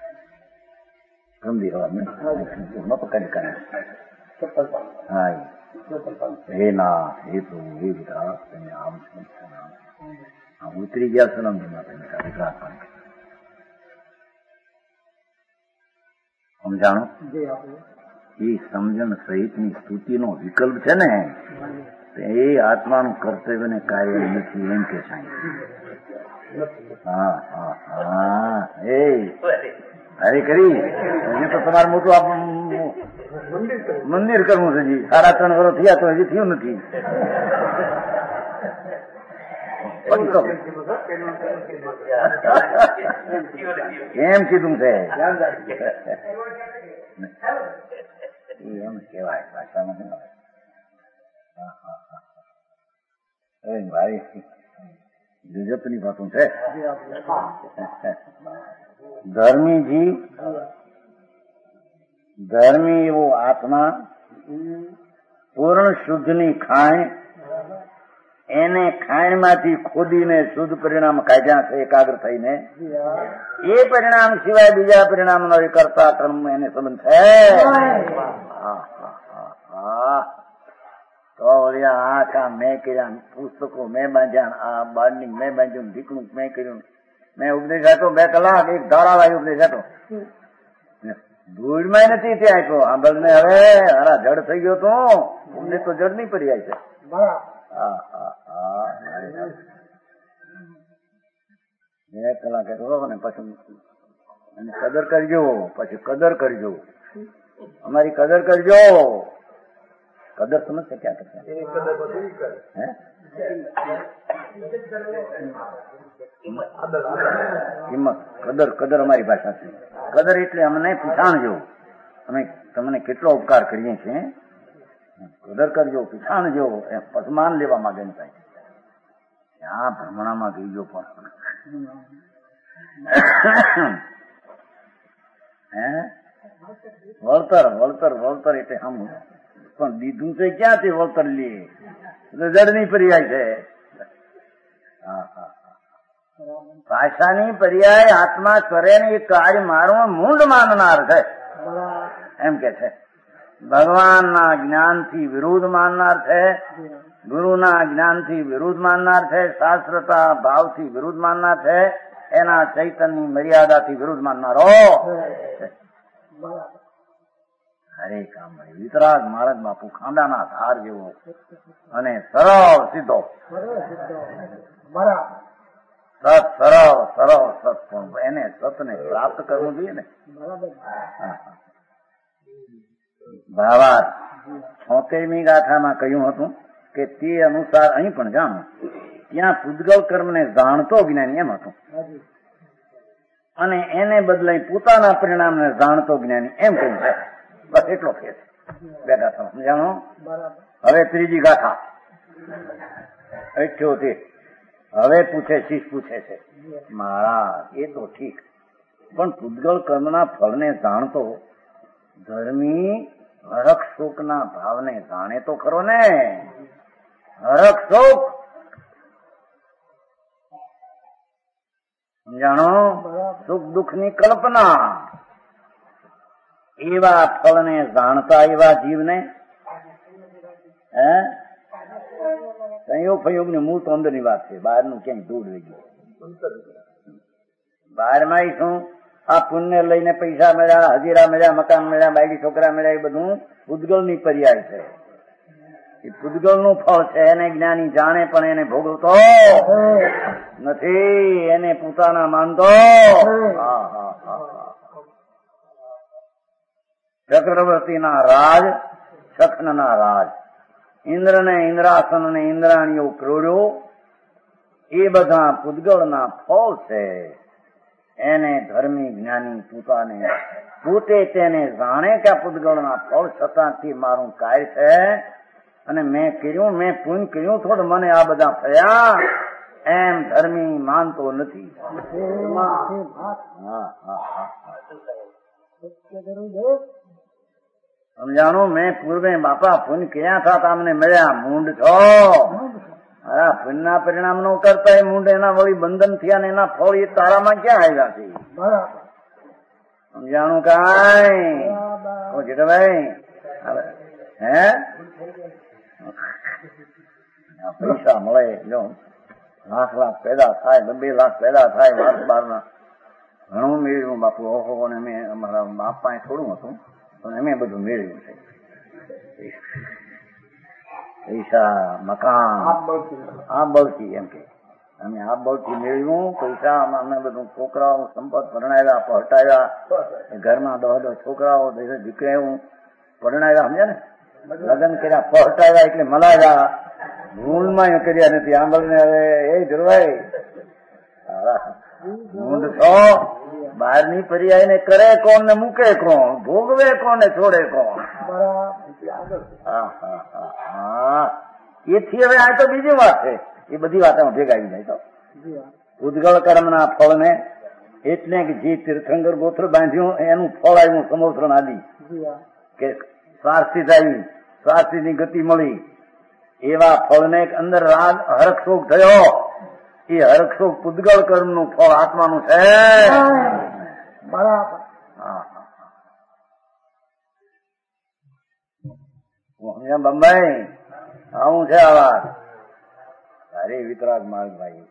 ગંભીર હવા નતો કઈ કરે. હા હે ના હે તો હે વિરાટ તમે આમ છો આમ ઉતરી ગયા છો ને તમે વિરાટ સમજાણો એ સમજણ સહિતની સ્તુતિનો વિકલ્પ છે ને એ આત્માનું કર્તવ્ય ને કાર્ય નથી એમ કે સાહેબ. હા હા હા એ અરે કરી હજી તો તમારે મોટું આપ મંદિર કરવું છે જી સાડા ત્રણ વર્ષ થયા તો હજી થયું નથી. એમ કીધું છે એમ કેવાય ભાષામાં ભાઈ જુજપની વાતો છે. ધર્મીજી ધર્મી એવો આત્મા પૂર્ણ શુદ્ધની ખાણ એને ખાણમાંથી ખોદીને શુદ્ધ પરિણામ કાઢ્યા છે એકાગ્ર થઈને એ પરિણામ સિવાય બીજા પરિણામનો એ કરતા કર્મ એને સંબંધ છે. તો આ કામ મેં કર્યા પુસ્તકો મેં બાંધ્યા આ બાંધણી મેં બાંધ્યું ઢીકણું મેં કર્યું મેં ઉપદેશ આપ્યો બે કલાક એક ધારાવાહી ઉપદેશ આપ્યો ધૂળમાં નથી ત્યાં આપ્યો આંબલ ને હવે હારા જડ થઈ ગયો તો ઉપદેશ તો જડ નહીં પડી જાય છે. હા હા હા બે કલાક આપ્યો ને પછી એની કદર કરજો પછી કદર કરજો અમારી કદર કરજો. કદર સમજશે ક્યાં કરતા કિંમત કદર કદર અમારી ભાષા છે. કદર એટલે અમને પીછાણજો અમે તમને કેટલો ઉપકાર કરીએ છીએ કદર કરજો પીછાણજો એમ પસમાન લેવા માંગે ને સાહેબ ત્યાં ભ્રમણામાં ગઈ ગયો પણ હે વળતર વળતર વળતર એટલે આમ પણ દીધું છે ક્યાંથી વળતર લે જડ ની પર્યાય છે. ભાષાની પર્યાય આત્મા કરે ને એ કાર્ય મારું મૂંડ માનનાર છે એમ કે છે. ભગવાનના જ્ઞાનથી વિરુદ્ધ માનનાર છે, ગુરુના જ્ઞાનથી વિરુદ્ધ માનનાર છે, શાસ્ત્રતા ભાવથી વિરુદ્ધ માનનાર છે, એના ચૈતન્યની મર્યાદાથી વિરુદ્ધ માનનારો હરે કામ વિતરાગ મહારાજ બાપુ ખાંડાના ધાર જેવો અને સરળ સીધો સત સરળ સરળ સત પણ એને સતને પ્રાપ્ત કરવું જોઈએ ને. ભાવાર્થ છોતેરમી ગાથામાં કહ્યું હતું કે તે અનુસાર અહીં પણ જાણો ત્યાં પૂદગલ કર્મને જાણતો જ્ઞાની એમ હતું અને એને બદલે પોતાના પરિણામને જાણતો જ્ઞાની એમ કહ્યું છે. બસ એટલો ફેર બે ગાથા સમજાણો. હવે ત્રીજી ગાથા અઠ્યોતેર હવે પૂછે શીશ પૂછે છે મહારાજ એ તો ઠીક પણ પૂદગલ કર્મના ફળને જાણતો ધર્મી હરખ શોકના ભાવને જાણે તો ખરો ને. હરખ શોક સમજાણો સુખ દુઃખની કલ્પના એવા ફળને જાણતા એવા જીવને હે સંયોગ ફયોગ ને મૂળ તો અંદર ની વાત છે બહારનું ક્યાંય દૂર રહી ગયું. બહારમાં શું આ પુણ્ય લઈને પૈસા મળ્યા હજીરા મળ્યા મકાન મળ્યા બાયડી છોકરા મળ્યા એ બધું પૂદગલ ની પર્યાય છે. એ પૂદગલ નું ફળ છે એને જ્ઞાની જાણે પણ એને ભોગવતો નથી એને પોતાના માનતો. હા હા હા ચક્રવર્તીના રાજ સખનના રાજ ઇન્દ્રને ઇન્દ્રાસન ને ઇન્દ્રાણીઓ ક્રોડ્યો એ બધા પૂદગળના ફળ છે. એને ધર્મી જ્ઞાની પોતાને પોતે તેને જાણે કે આ પૂદગળના ફળ છતાંથી મારું કાર્ય છે અને મેં કર્યું મેં પુણ્ય કર્યું થોડું મને આ બધા થયા એમ ધર્મી માનતો નથી. સમજાણું મેં પૂર્વે બાપા પુણ્ય ક્યાં થા તમને મળ્યા મૂંડ છો. હા પુણ્યના પરિણામ નો કરતા એ મૂંડ એના વળી બંધન થયા ને એના ફળ એ તારામાં ક્યાં આવ્યા છે. સમજાણું કાંઈ જેઠાભાઈ હે પૈસા મળે જો લાખ લાખ પેદા થાય, બબે લાખ પેદા થાય, વાર બાર ના ઘણું મેળવ્યું બાપુ. ઓહો ને મેં અમારા બાપા થોડું હતું પણ અમે બધું મેળવ્યું છે. પૈસા, મકાન, આ બળથી એમ કે અમે આ બળથી મેળવ્યું પૈસા. અમે બધું છોકરાઓ સંપત પરણાવ્યા, પહટાવ્યા, ઘરમાં દહ દહ છોકરાઓ દીકરાઓ પરણાવ્યા, સમજ્યા ને, લગ્ન કર્યા, પહટાવ્યા એટલે મલાવ્યા, ભૂલમાં કર્યા નથી. આંબળને હવે એ ધ્રુવાય ઊંડ છો બહારની પર્યાય ને કરે કોણ ને મૂકે કોણ, ભોગવે કોણ ને છોડે કોણ. હા હા હા હા એથી હવે આ તો બીજી વાત છે. એ બધી વાતોમાં ભેગા આવી જાય તો ઉદ્ગળ કર્મના ફળને એટલે કે જે તીર્થંકર ગોત્ર બાંધ્યું એનું ફળ આવ્યું સમોત્રણ આદિ, કે સ્વાર્થિત આવી, સ્વાર્થિતની ગતિ મળી, એવા ફળને અંદર રાગ હરકશોક થયો. એ હરકશોક પૂદગળ કર્મનું ફળ આત્માનું છે. બરાબર. બંબાઈ આવું છે આ વાત. અરે વિતરાગ માર્ગ ભાઈ,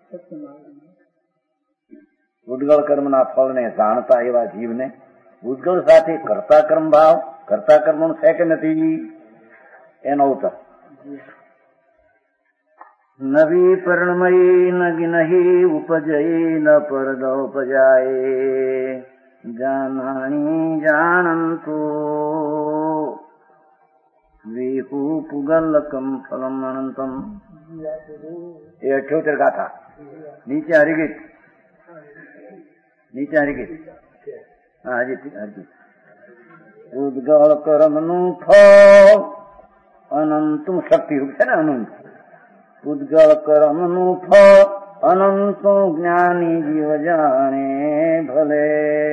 ઉદ્ગળ કર્મના ફળને જાણતા એવા જીવને ઉદ્ગળ સાથે કરતા કર્મ ભાવ, કરતા કર્મ છે કે નથી એનો ઉત્તર. નવી પરણમયી નગી નહી ઉપજઈ ન પરદ ઉપજાય જાનાણી જાણંતો વિહુ પુગલકમ ફલમ અનંતમ. એ અઠ્યોતેર ગાથા. નીચે હરિગીત, નીચે હરિગીત. હા હજી હરજી. ઉદ્ગળ કર્મનું ફળ અનંતું શક્તિરૂપ છે ને અનંત. ઉદ્ગળ કર્મનું ફળ અનંતું જ્ઞાની જીવ જાણે ભલે.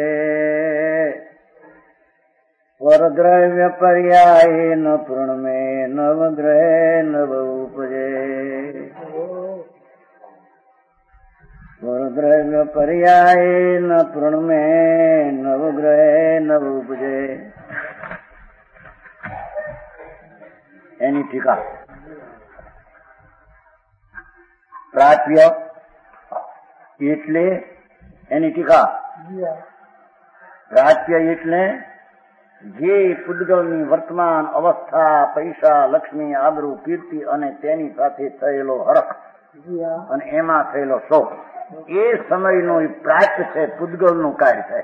પરદ્રવ્ય પર્યાય ન પૂર્ણમે નવદ્રહે નવ ઉપજે. પરદ્રવ્ય પર્યાય ન પૂર્ણમે નવગ્રહે નવ ઉપજે. એની ટીકા. પ્રાપ્ય એટલે એની ટીકા. પ્રાપ્ય એટલે જે પૂદગળની વર્તમાન અવસ્થા, પૈસા, લક્ષ્મી, આબરૂ, કીર્તિ અને તેની સાથે થયેલો હરખ અને એમાં થયેલો શોખ, એ સમયનો પ્રાપ્ય છે, પૂદગળનું કાર્ય છે.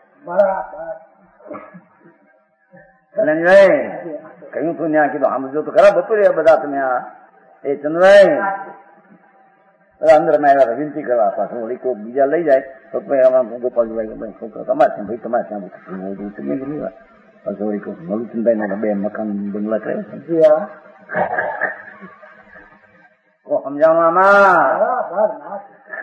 ચંદ્રભાઈ કહ્યું તું ત્યાં કીધું સમજો તો ખરા બપોરે બધા તમે આ. એ ચંદ્રભાઈ અંદર માં આવ્યા વિનંતી કરવા પાછું વળી કોઈ બીજા લઈ જાય તો ગોપાલભાઈ છોકરો તમારે છે ભાઈ, તમારે ત્યાં તમે ઘણી વાર પાછું વળી કોઈ મલુચંદભાઈ ના બે મકાન બંગલા કરે છે. સમજાવવામાં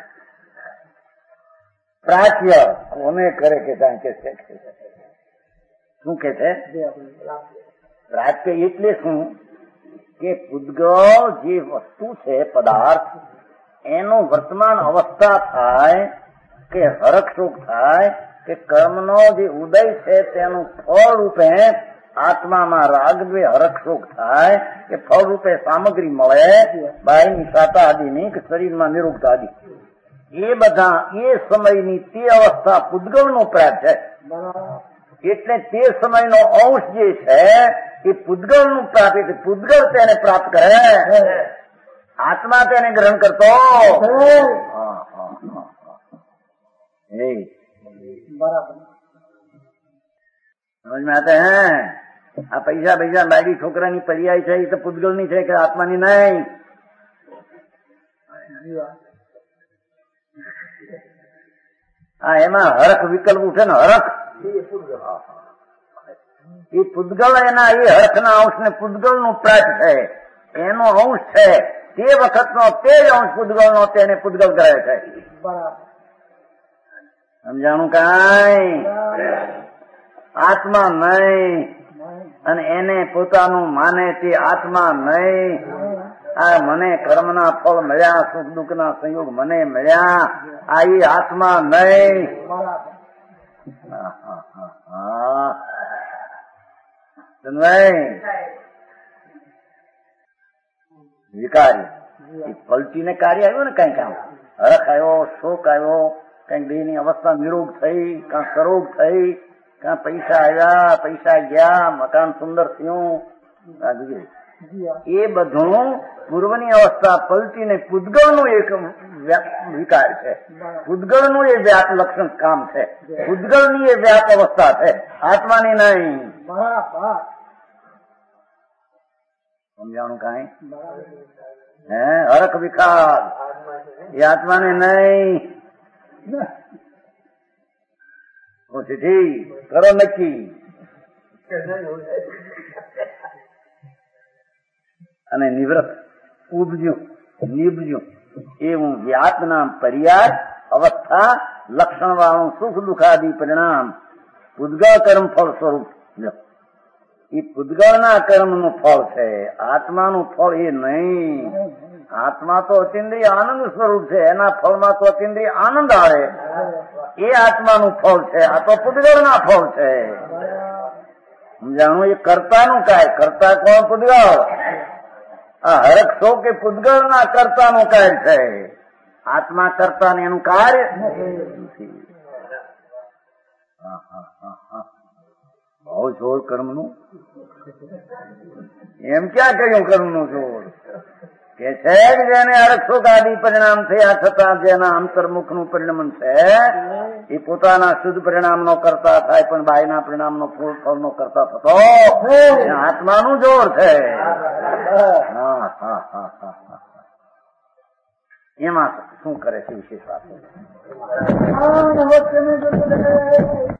પ્રાચ્ય કોને કરે કે જાણ કે છે શું કે છે? પ્રાચ્ય એટલે શું કે પૂદગળ જે વસ્તુ છે, પદાર્થ, એનો વર્તમાન અવસ્થા થાય કે હરકશોક થાય કે કર્મનો જે ઉદય છે તેનું ફળ રૂપે આત્મામાં રાગદ્વે હરકશોક થાય કે ફળ રૂપે સામગ્રી મળે, બાયની સાતા આદિની કે શરીરમાં નિરુક્તા આદિ, એ બધા એ સમયની તે અવસ્થા પૂદગળનો પ્રાપ્ત છે. એટલે તે સમયનો અંશ જે છે એ પૂદગળનું પ્રાપ્ત, એટલે પૂદગળ તેને પ્રાપ્ત કરે, આત્મા તેને ગ્રહણ કરતો. બરાબર સમજ में आते हैं. આ પૈસા પૈસા બાયડી છોકરાની પર્યાય છે એ તો પૂદગળની છે કે આત્માની નહીં. હા એમાં હરખ વિકલ્પ ઉઠે ને, હરખ એ પૂદગળ એના એ હરખના અંશને પૂદગળનું પ્રાપ્ત છે, એનો અંશ છે, તે વખતનો તે જ અંશ પૂદગળનો તેને પૂદગળ કરે છે. સમજાણું કાંઈ? આત્મા નહીં અને એને પોતાનું માને તે આત્મા નહીં. આ મને કર્મના ફળ મળ્યા, સુખ દુઃખના સંયોગ મને મળ્યા, આ એ આત્મા નહીં. વિકારી એ પલટીને કાર્ય આવ્યો ને કઈક આમ હરખ આવ્યો, શોક આવ્યો, કઈક દેહ ની અવસ્થા નિરોગ થઈ, કાં સરોગ થઈ, કાં પૈસા આવ્યા, પૈસા ગયા, મકાન સુંદર થયું, એ બધું પૂર્વની અવસ્થા પલટીને પૂતગળનું એક વિકાર છે. પૂતગળનું એ વ્યાપ લક્ષણ કામ છે. પૂતગળની એ વ્યાપ અવસ્થા છે, આત્માની નહીં. સમજાણું કાંઈ? હે હરખ વિકાર એ આત્માને નહીં. ચીઠી કરો નક્કી. અને નિવૃત્ત ઉપજ્યું નિપજ્યું એવું વ્યાપના પર્યાય અવસ્થા લક્ષણ વાળું સુખ દુઃખાદી પરિણામ પૂતગળ કર્મ ફળ સ્વરૂપ. એ પૂતગળના કર્મનું ફળ છે, આત્માનું ફળ એ નહીં. આત્મા તો અતિન્દ્રિય આનંદ સ્વરૂપ છે, એના ફળમાં તો અતિન્દ્રિય આનંદ આવે, એ આત્માનું ફળ છે. આ તો પૂતગળના ફળ છે. સમજાણું? એ કર્તાનું કાય. કર્તા કોણ? પૂતગળ. આ હરખ શો કે પૂતગળના કર્તાનું કાર્ય છે. આત્મા કર્તા ને એનું કાર્ય નથી. બહુ જોર કર્મનું. એમ ક્યાં કહ્યું કર્મનું જોર? કે છે કે જેને હરખ શોક આદિ પરિણામ થયા છતાં જેના અંતર્મુખનું પરિણમન છે એ પોતાના શુદ્ધ પરિણામનો કરતા થાય, પણ બાયના પરિણામનો ફૂલ ફળનો કરતા થતો આત્માનું જોર છે. હા હા હા હા એમાં શું કરે છે વિશેષ વાત?